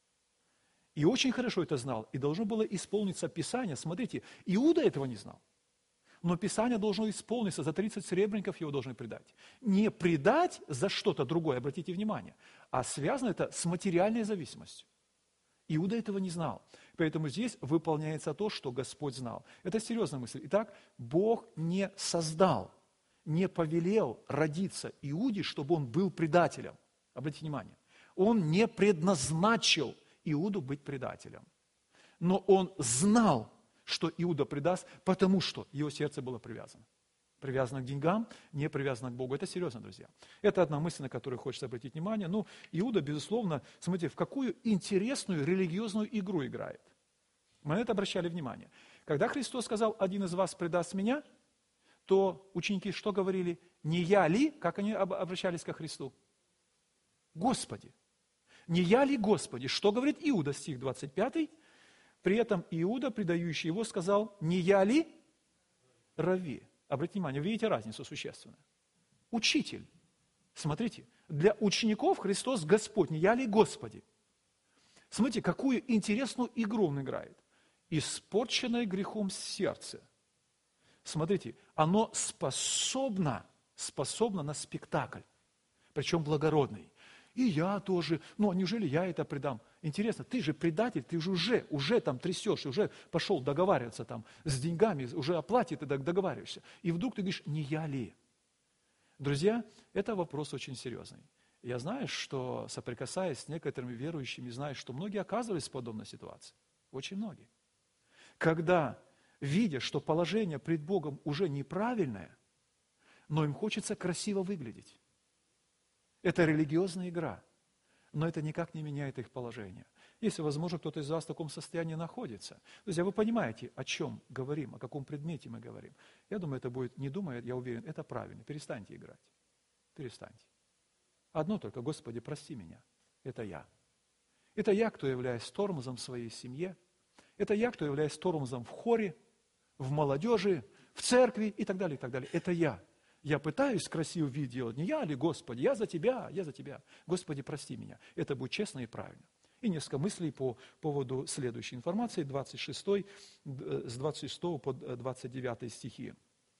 И очень хорошо это знал. И должно было исполниться Писание. Смотрите, Иуда этого не знал. Но Писание должно исполниться, за тридцать серебряников его должны предать. Не предать за что-то другое, обратите внимание, а связано это с материальной зависимостью. Иуда этого не знал. Поэтому здесь выполняется то, что Господь знал. Это серьезная мысль. Итак, Бог не создал, не повелел родиться Иуде, чтобы он был предателем. Обратите внимание. Он не предназначил Иуду быть предателем. Но он знал, что Иуда предаст, потому что его сердце было привязано. Привязано к деньгам, не привязано к Богу. Это серьезно, друзья. Это одна мысль, на которую хочется обратить внимание. Ну, Иуда, безусловно, смотрите, в какую интересную религиозную игру играет. Мы на это обращали внимание. Когда Христос сказал, один из вас предаст меня, то ученики что говорили? Не я ли, как они обращались ко Христу? Господи. Не я ли, Господи? Что говорит Иуда, стих двадцать пятый? При этом Иуда, предающий его, сказал, не я ли, Рави? Обратите внимание, видите разницу существенную. Учитель. Смотрите, для учеников Христос Господь, не я ли Господи? Смотрите, какую интересную игру он играет. Испорченное грехом сердце. Смотрите, оно способно, способно на спектакль, причем благородный. И я тоже, ну а неужели я это предам? Интересно, ты же предатель, ты же уже, уже там трясешь, уже пошел договариваться там с деньгами, уже о плате ты договариваешься. И вдруг ты говоришь, не я ли? Друзья, это вопрос очень серьезный. Я знаю, что соприкасаясь с некоторыми верующими, знаю, что многие оказывались в подобной ситуации. Очень многие. Когда, видя, что положение пред Богом уже неправильное, но им хочется красиво выглядеть. Это религиозная игра, но это никак не меняет их положение. Если, возможно, кто-то из вас в таком состоянии находится. Друзья, вы понимаете, о чем говорим, о каком предмете мы говорим. Я думаю, это будет, не думаю, я уверен, это правильно. Перестаньте играть. Перестаньте. Одно только, Господи, прости меня. Это я. Это я, кто являюсь тормозом в своей семье. Это я, кто являюсь тормозом в хоре, в молодежи, в церкви и так далее, и так далее. Это я. Я пытаюсь красивый вид делать. Не я ли, Господи? Я за Тебя, я за Тебя. Господи, прости меня. Это будет честно и правильно. И несколько мыслей по поводу следующей информации, двадцать шестой, с двадцать шестого по двадцать девятый стихи.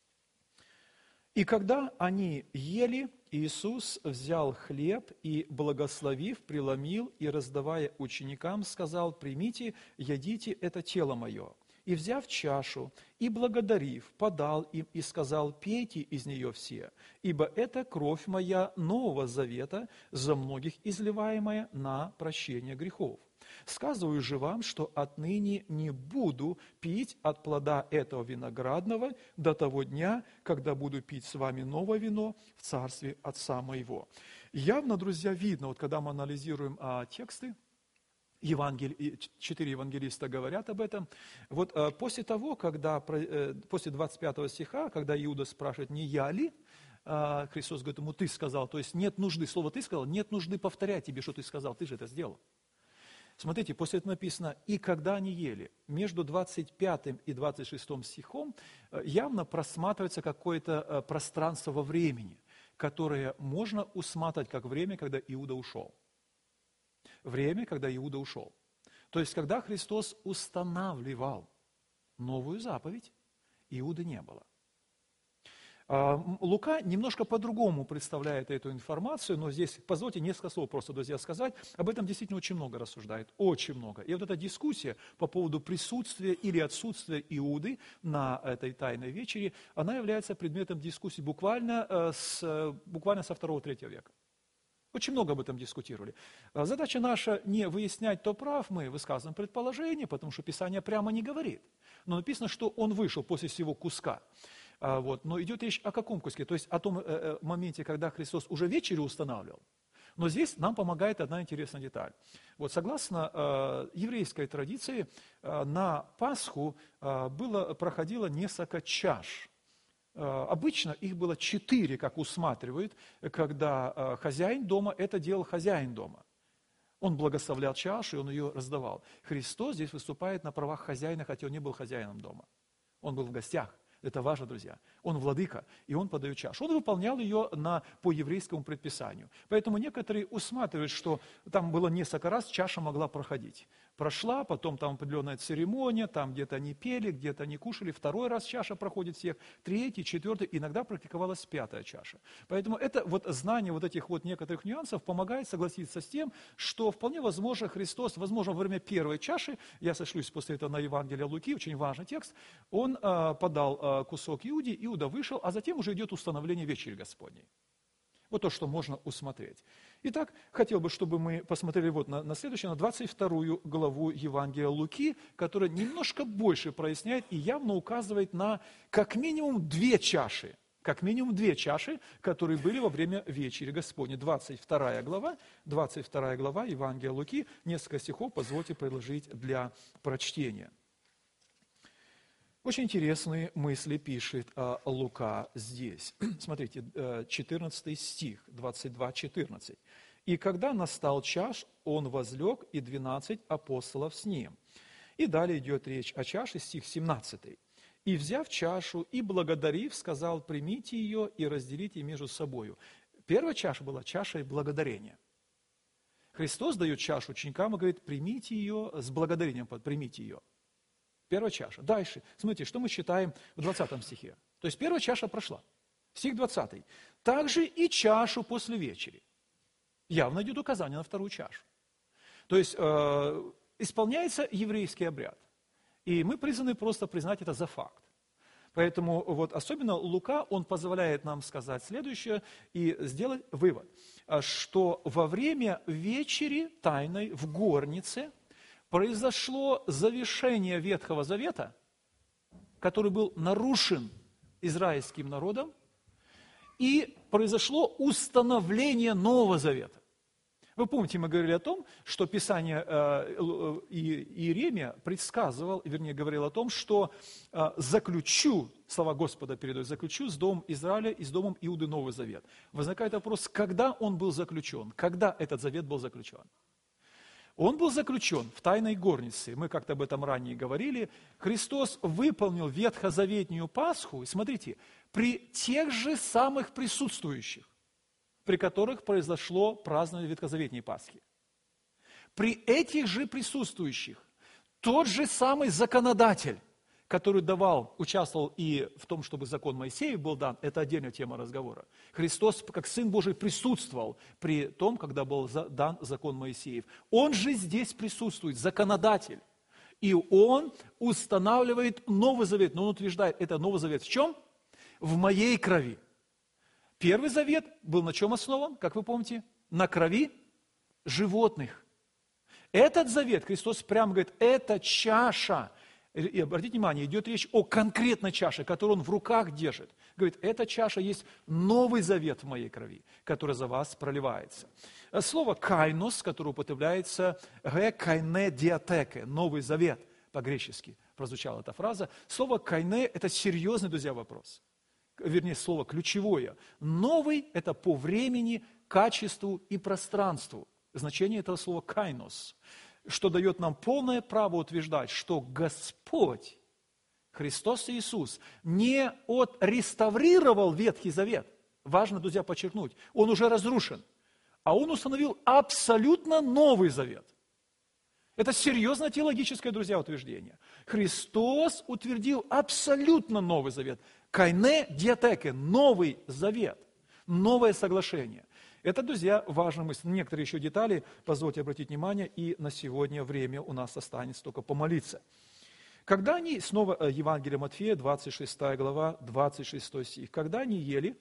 «И когда они ели, Иисус взял хлеб и, благословив, преломил и, раздавая ученикам, сказал, примите, едите, это тело мое. И, взяв чашу, и благодарив, подал им и сказал: пейте из нее все, ибо это кровь моя нового завета, за многих изливаемая на прощение грехов. Сказываю же вам, что отныне не буду пить от плода этого виноградного до того дня, когда буду пить с вами новое вино в царстве Отца моего». Явно, друзья, видно, вот когда мы анализируем а, тексты, Евангелие, четыре евангелиста говорят об этом. Вот э, после того, когда, э, после двадцать пятого стиха, когда Иуда спрашивает: не я ли, э, Христос говорит ему: ты сказал. То есть нет нужды, слово ты сказал, нет нужды повторять тебе, что ты сказал, ты же это сделал. Смотрите, после этого написано: и когда они ели. Между двадцать пятым и двадцать шестым стихом э, явно просматривается какое-то э, пространство во времени, которое можно усматривать как время, когда Иуда ушел. Время, когда Иуда ушел. То есть, когда Христос устанавливал новую заповедь, Иуды не было. Лука немножко по-другому представляет эту информацию, но здесь, позвольте несколько слов просто, друзья, сказать. Об этом действительно очень много рассуждает, очень много. И вот эта дискуссия по поводу присутствия или отсутствия Иуды на этой тайной вечере, она является предметом дискуссии буквально с, буквально со второго-третьего века. Очень много об этом дискутировали. Задача наша не выяснять, кто прав, мы высказываем предположение, потому что Писание прямо не говорит. Но написано, что он вышел после всего куска. Вот. Но идет речь о каком куске? То есть о том моменте, когда Христос уже вечерю устанавливал. Но здесь нам помогает одна интересная деталь. Вот согласно э, еврейской традиции, э, на Пасху э, было, проходило несколько чаш. Обычно их было четыре, как усматривают, когда хозяин дома это делал хозяин дома. Он благословлял чашу, и он ее раздавал. Христос здесь выступает на правах хозяина, хотя он не был хозяином дома. Он был в гостях. Это важно, друзья. Он владыка, и он подает чашу. Он выполнял ее на, по еврейскому предписанию. Поэтому некоторые усматривают, что там было несколько раз, чаша могла проходить. Прошла, потом там определенная церемония, там где-то они пели, где-то они кушали. Второй раз чаша проходит всех, третий, четвертый, иногда практиковалась пятая чаша. Поэтому это вот знание вот этих вот некоторых нюансов помогает согласиться с тем, что вполне возможно Христос, возможно, во время первой чаши, я сошлюсь после этого на Евангелие Луки, очень важный текст, он э, подал э, кусок Иуде, Иуда вышел, а затем уже идет установление вечери Господней. Вот то, что можно усмотреть. Итак, хотел бы, чтобы мы посмотрели вот на, на следующее, на двадцать вторую главу Евангелия Луки, которая немножко больше проясняет и явно указывает на как минимум две чаши, как минимум две чаши, которые были во время вечери Господней. двадцать вторая глава, двадцать вторая глава Евангелия Луки, несколько стихов позвольте предложить для прочтения. Очень интересные мысли пишет а, Лука здесь. Смотрите, четырнадцатый стих, двадцать два четырнадцать. «И когда настал час, он возлег, и двенадцать апостолов с ним». И далее идет речь о чаше, стих семнадцатый. «И, взяв чашу, и благодарив, сказал: примите ее и разделите между собою». Первая чаша была чашей благодарения. Христос дает чашу ученикам и говорит: примите ее с благодарением, примите ее. Первая чаша. Дальше. Смотрите, что мы читаем в двадцатом стихе. То есть первая чаша прошла. Стих двадцатый. «Также и чашу после вечери». Явно идет указание на вторую чашу. То есть э, исполняется еврейский обряд. И мы призваны просто признать это за факт. Поэтому вот особенно Лука, он позволяет нам сказать следующее и сделать вывод, что во время вечери тайной в горнице произошло завершение Ветхого Завета, который был нарушен израильским народом, и произошло установление Нового Завета. Вы помните, мы говорили о том, что Писание э, Иеремия предсказывал, вернее, говорил о том, что э, заключу, слова Господа передают, заключу с домом Израиля и с домом Иуды Новый Завет. Возникает вопрос, когда он был заключен, когда этот завет был заключен? Он был заключен в тайной горнице. Мы как-то об этом ранее говорили. Христос выполнил ветхозаветную Пасху, и смотрите, при тех же самых присутствующих, при которых произошло празднование ветхозаветной Пасхи. При этих же присутствующих тот же самый законодатель, который давал, участвовал и в том, чтобы закон Моисеев был дан, это отдельная тема разговора. Христос, как Сын Божий, присутствовал при том, когда был дан закон Моисеев. Он же здесь присутствует, законодатель. И Он устанавливает Новый Завет. Но Он утверждает, это Новый Завет в чем? В моей крови. Первый Завет был на чем основан, как вы помните? На крови животных. Этот завет, Христос прямо говорит, это чаша. И обратите внимание, идет речь о конкретной чаше, которую Он в руках держит. Говорит, эта чаша есть новый завет в моей крови, который за вас проливается. Слово «кайнос», которое употребляется «ге кайне диатеке», новый завет, по-гречески прозвучала эта фраза. Слово «кайне» – это серьезный, друзья, вопрос. Вернее, слово ключевое. Новый – это по времени, качеству и пространству. Значение этого слова «кайнос», что дает нам полное право утверждать, что Господь, Христос Иисус, не отреставрировал Ветхий Завет. Важно, друзья, подчеркнуть, он уже разрушен, а он установил абсолютно новый завет. Это серьезное теологическое, друзья, утверждение. Христос утвердил абсолютно новый завет. Кайне диатеке, новый завет, новое соглашение. Это, друзья, важная мысль. Некоторые еще детали, позвольте обратить внимание, и на сегодня время у нас останется только помолиться. Когда они, снова Евангелие Матфея, двадцать шестая глава, двадцать шестой стих, когда они ели,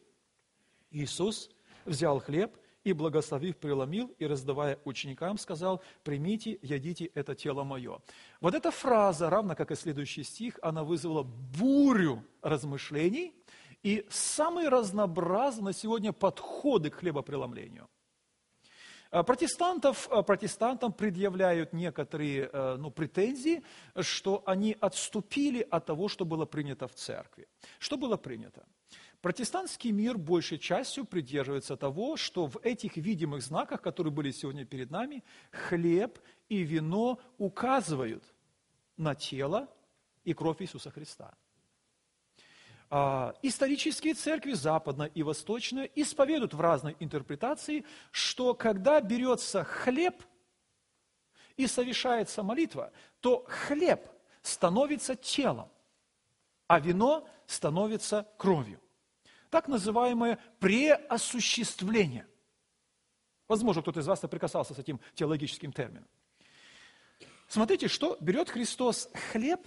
Иисус взял хлеб и, благословив, преломил и, раздавая ученикам, сказал, примите, едите, это тело мое. Вот эта фраза, равно как и следующий стих, она вызвала бурю размышлений и самые разнообразные на сегодня подходы к хлебопреломлению. Протестантов, протестантам предъявляют некоторые ну, претензии, что они отступили от того, что было принято в церкви. Что было принято? Протестантский мир большей частью придерживается того, что в этих видимых знаках, которые были сегодня перед нами, хлеб и вино указывают на тело и кровь Иисуса Христа. Исторические церкви, западная и восточная, исповедуют в разной интерпретации, что когда берется хлеб и совершается молитва, то хлеб становится телом, а вино становится кровью. Так называемое преосуществление. Возможно, кто-то из вас соприкасался с этим теологическим термином. Смотрите, что берет Христос хлеб,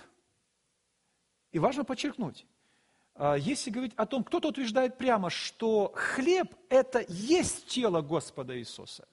и важно подчеркнуть, если говорить о том, кто-то утверждает прямо, что хлеб – это есть тело Господа Иисуса.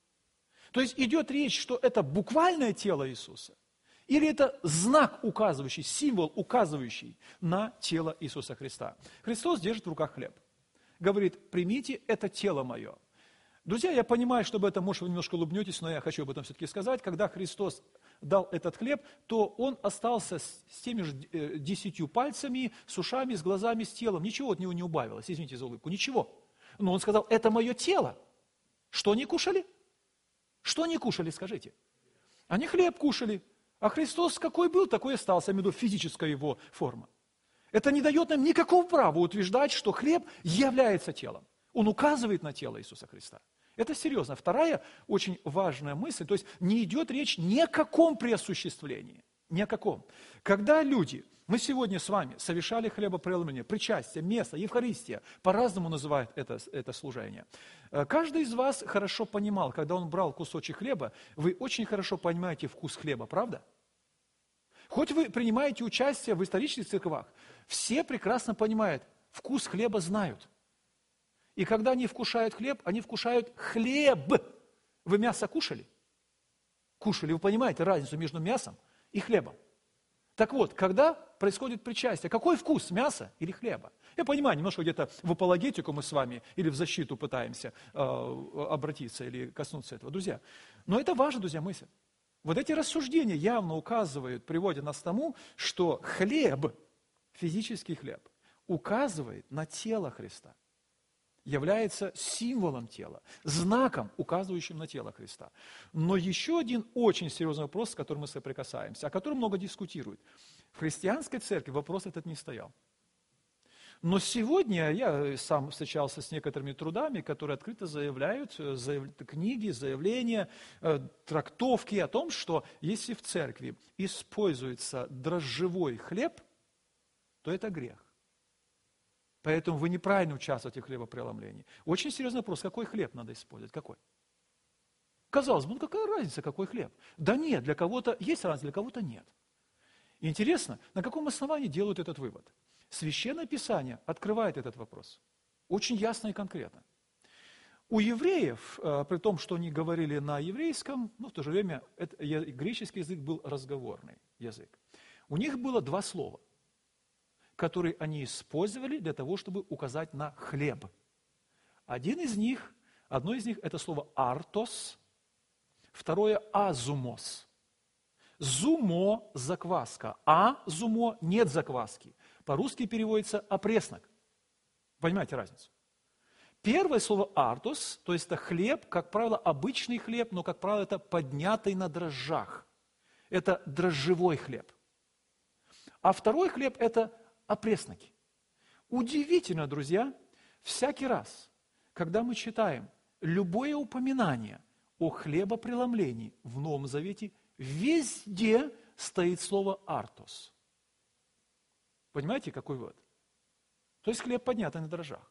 То есть идет речь, что это буквальное тело Иисуса, или это знак, указывающий, символ, указывающий на тело Иисуса Христа. Христос держит в руках хлеб. Говорит, примите, это тело мое. Друзья, я понимаю, что об этом, может, вы немножко улыбнетесь, но я хочу об этом все-таки сказать. Когда Христос дал этот хлеб, то Он остался с теми же десятью пальцами, с ушами, с глазами, с телом. Ничего от Него не убавилось, извините за улыбку, ничего. Но Он сказал, это мое тело. Что они кушали? Что они кушали, скажите? Они хлеб кушали. А Христос какой был, такой остался, я имею в виду физическая Его форма. Это не дает нам никакого права утверждать, что хлеб является телом. Он указывает на тело Иисуса Христа. Это серьезно. Вторая очень важная мысль, то есть не идет речь ни о каком преосуществлении, ни о каком. Когда люди, мы сегодня с вами совершали хлебопреломление, причастие, место, Евхаристия, по-разному называют это, это служение. Каждый из вас хорошо понимал, когда он брал кусочек хлеба, вы очень хорошо понимаете вкус хлеба, правда? Хоть вы принимаете участие в исторических церквах, все прекрасно понимают, вкус хлеба знают. И когда они вкушают хлеб, они вкушают хлеб. Вы мясо кушали? Кушали. Вы понимаете разницу между мясом и хлебом? Так вот, когда происходит причастие, какой вкус, мяса или хлеба? Я понимаю, немножко где-то в апологетику мы с вами или в защиту пытаемся э, обратиться или коснуться этого, друзья. Но это важно, друзья, мысль. Вот эти рассуждения явно указывают, приводят нас к тому, что хлеб, физический хлеб, указывает на тело Христа. Является символом тела, знаком, указывающим на тело Христа. Но еще один очень серьезный вопрос, с которым мы соприкасаемся, о котором много дискутируют. В христианской церкви вопрос этот не стоял. Но сегодня я сам встречался с некоторыми трудами, которые открыто заявляют, заяв... книги, заявления, трактовки о том, что если в церкви используется дрожжевой хлеб, то это грех. Поэтому вы неправильно участвуете в хлебопреломлении. Очень серьезный вопрос, какой хлеб надо использовать, какой? Казалось бы, ну какая разница, какой хлеб? Да нет, для кого-то есть разница, для кого-то нет. Интересно, на каком основании делают этот вывод? Священное Писание открывает этот вопрос. Очень ясно и конкретно. У евреев, при том, что они говорили на еврейском, но в то же время это, греческий язык был разговорный язык. У них было два слова, которые они использовали для того, чтобы указать на хлеб. Один из них, одно из них – это слово «артос», второе – «азумос». Зумо – закваска, а зумо – нет закваски. По-русски переводится «опреснок». Понимаете разницу? Первое слово «артос», то есть это хлеб, как правило, обычный хлеб, но, как правило, это поднятый на дрожжах. Это дрожжевой хлеб. А второй хлеб – это опресноки. Удивительно, друзья, всякий раз, когда мы читаем любое упоминание о хлебопреломлении в Новом Завете, везде стоит слово «артос». Понимаете, какой вывод? То есть хлеб поднятый на дрожжах.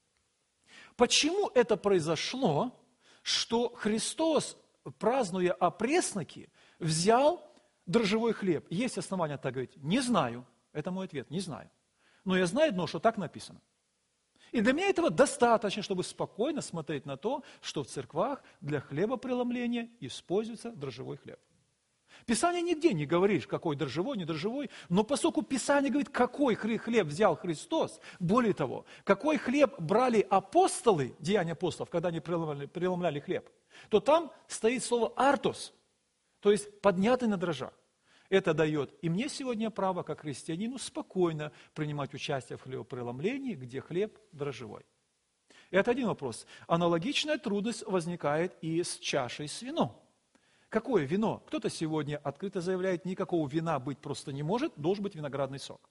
Почему это произошло, что Христос, празднуя опресноки, взял дрожжевой хлеб? Есть основания так говорить? Не знаю. Это мой ответ, не знаю. Но я знаю одно, что так написано. И для меня этого достаточно, чтобы спокойно смотреть на то, что в церквах для хлебопреломления используется дрожжевой хлеб. Писание нигде не говорит, какой дрожжевой, не дрожжевой, но поскольку Писание говорит, какой хлеб взял Христос, более того, какой хлеб брали апостолы, деяния апостолов, когда они преломляли, преломляли хлеб, то там стоит слово «артос», то есть поднятый на дрожжах. Это дает и мне сегодня право, как христианину, спокойно принимать участие в хлебопреломлении, где хлеб дрожжевой. Это один вопрос. Аналогичная трудность возникает и с чашей с вином. Какое вино? Кто-то сегодня открыто заявляет, никакого вина быть просто не может, должен быть виноградный сок.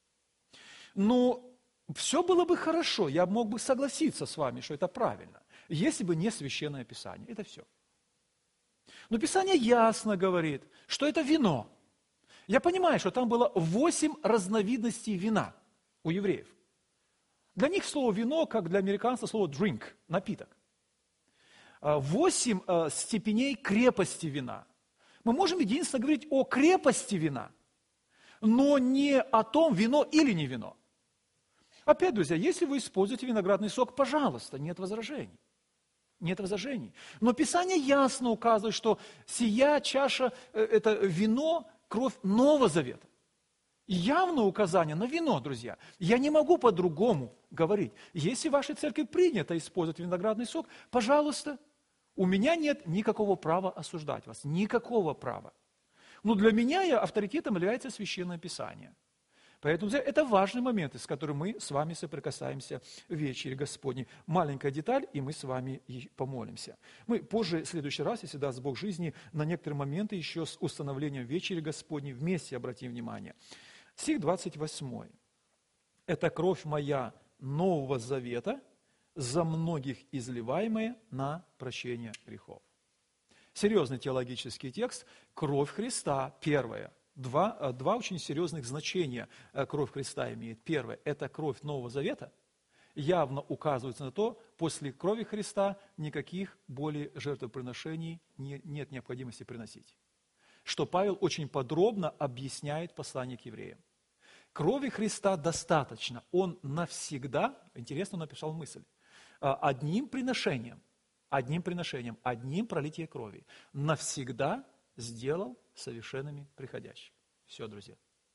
Но все было бы хорошо, я мог бы согласиться с вами, что это правильно, если бы не Священное Писание. Это все. Но Писание ясно говорит, что это вино. Я понимаю, что там было восемь разновидностей вина у евреев. Для них слово «вино», как для американцев слово «drink» – напиток. Восемь степеней крепости вина. Мы можем единственно говорить о крепости вина, но не о том, вино или не вино. Опять, друзья, если вы используете виноградный сок, пожалуйста, нет возражений. Нет возражений. Но Писание ясно указывает, что сия чаша – это вино, кровь Нового Завета. Явное указание на вино, друзья. Я не могу по-другому говорить. Если в вашей церкви принято использовать виноградный сок, пожалуйста, у меня нет никакого права осуждать вас. Никакого права. Но для меня авторитетом является Священное Писание. Поэтому это важный момент, с которым мы с вами соприкасаемся в вечере Господней. Маленькая деталь, и мы с вами помолимся. Мы позже, в следующий раз, если даст Бог жизни, на некоторые моменты еще с установлением вечери Господней вместе обратим внимание. Стих двадцать восьмой. «Это кровь моя Нового Завета, за многих изливаемая на прощение грехов». Серьезный теологический текст. Кровь Христа, первое. Два, два очень серьезных значения кровь Христа имеет. Первое – это кровь Нового Завета. Явно указывается на то, после крови Христа никаких более жертвоприношений не, нет необходимости приносить. Что Павел очень подробно объясняет в послании к евреям. Крови Христа достаточно. Он навсегда, интересно, он написал мысль, одним приношением, одним приношением, одним пролитием крови навсегда сделал совершенными приходящих. Все, друзья.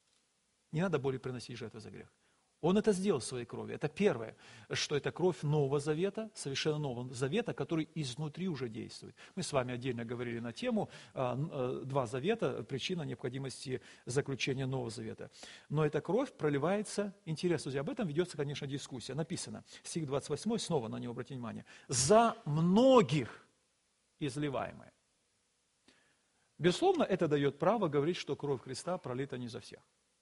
Не надо более приносить жертвы за грех. Он это сделал в своей крови. Это первое, что это кровь Нового Завета, совершенно Нового Завета, который изнутри уже действует. Мы с вами отдельно говорили на тему два завета, причина необходимости заключения Нового Завета. Но эта кровь проливается, интересно, друзья, об этом ведется, конечно, дискуссия. Написано, стих двадцать восьмой, снова на него обратите внимание, «за многих изливаемая». Безусловно, это дает право говорить, что кровь Христа пролита не за всех.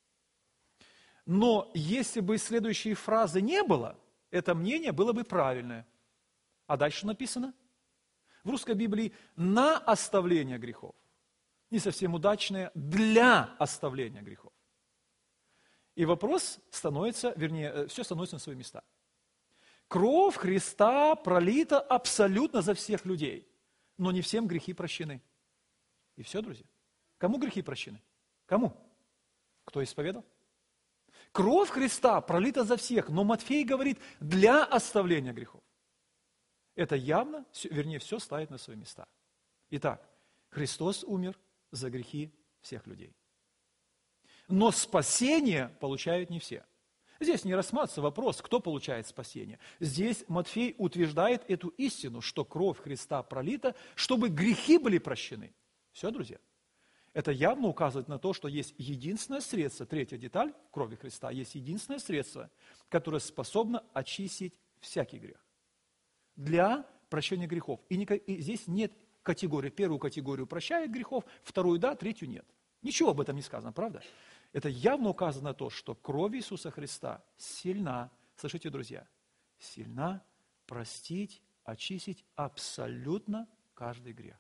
Но если бы следующей фразы не было, это мнение было бы правильное. А дальше написано в русской Библии «на оставление грехов». Не совсем удачное «для оставления грехов». И вопрос становится, вернее, все становится на свои места. Кровь Христа пролита абсолютно за всех людей, но не всем грехи прощены. И все, друзья. Кому грехи прощены? Кому? Кто исповедал? Кровь Христа пролита за всех, но Матфей говорит, для оставления грехов. Это явно, вернее, все ставит на свои места. Итак, Христос умер за грехи всех людей. Но спасение получают не все. Здесь не рассматривается вопрос, кто получает спасение. Здесь Матфей утверждает эту истину, что кровь Христа пролита, чтобы грехи были прощены. Все, друзья. Это явно указывает на то, что есть единственное средство, третья деталь в крови Христа, есть единственное средство, которое способно очистить всякий грех для прощения грехов. И, не, и здесь нет категории. Первую категорию прощает грехов, вторую да, третью нет. Ничего об этом не сказано, правда? Это явно указано на то, что кровь Иисуса Христа сильна, слышите, друзья, сильна простить, очистить абсолютно каждый грех.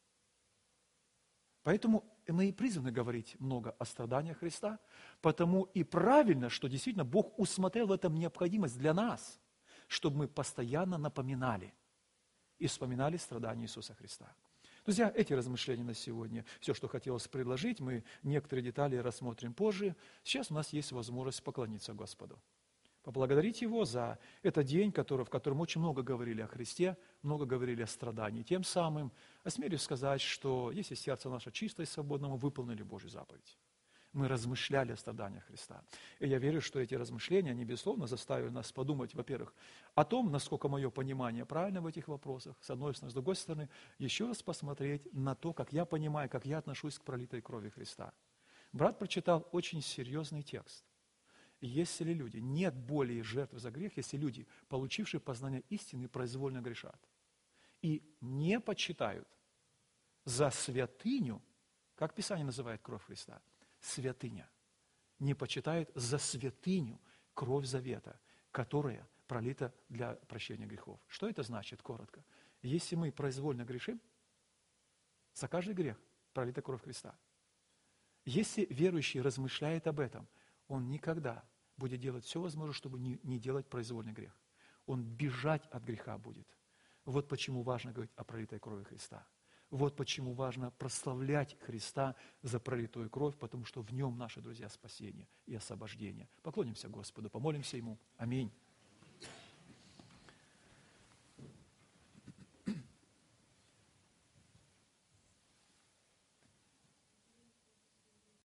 Поэтому мы и призваны говорить много о страданиях Христа, потому и правильно, что действительно Бог усмотрел в этом необходимость для нас, чтобы мы постоянно напоминали и вспоминали страдания Иисуса Христа. Друзья, эти размышления на сегодня, все, что хотелось предложить, мы некоторые детали рассмотрим позже. Сейчас у нас есть возможность поклониться Господу. Поблагодарить Его за этот день, который, в котором очень много говорили о Христе, много говорили о страдании. Тем самым осмелюсь сказать, что если сердце наше чистое и свободное, мы выполнили Божью заповедь. Мы размышляли о страданиях Христа. И я верю, что эти размышления, они, безусловно, заставили нас подумать, во-первых, о том, насколько мое понимание правильно в этих вопросах, с одной стороны, с другой стороны, еще раз посмотреть на то, как я понимаю, как я отношусь к пролитой крови Христа. Брат прочитал очень серьезный текст. Если люди, нет более жертвы за грех, если люди, получившие познание истины, произвольно грешат и не почитают за святыню, как Писание называет кровь Христа, святыня, не почитают за святыню кровь завета, которая пролита для прощения грехов. Что это значит, коротко? Если мы произвольно грешим, за каждый грех пролита кровь Христа. Если верующий размышляет об этом, он никогда будет делать все возможное, чтобы не, не делать произвольный грех. Он бежать от греха будет. Вот почему важно говорить о пролитой крови Христа. Вот почему важно прославлять Христа за пролитую кровь, потому что в нем, наши друзья, спасение и освобождение. Поклонимся Господу, помолимся Ему. Аминь.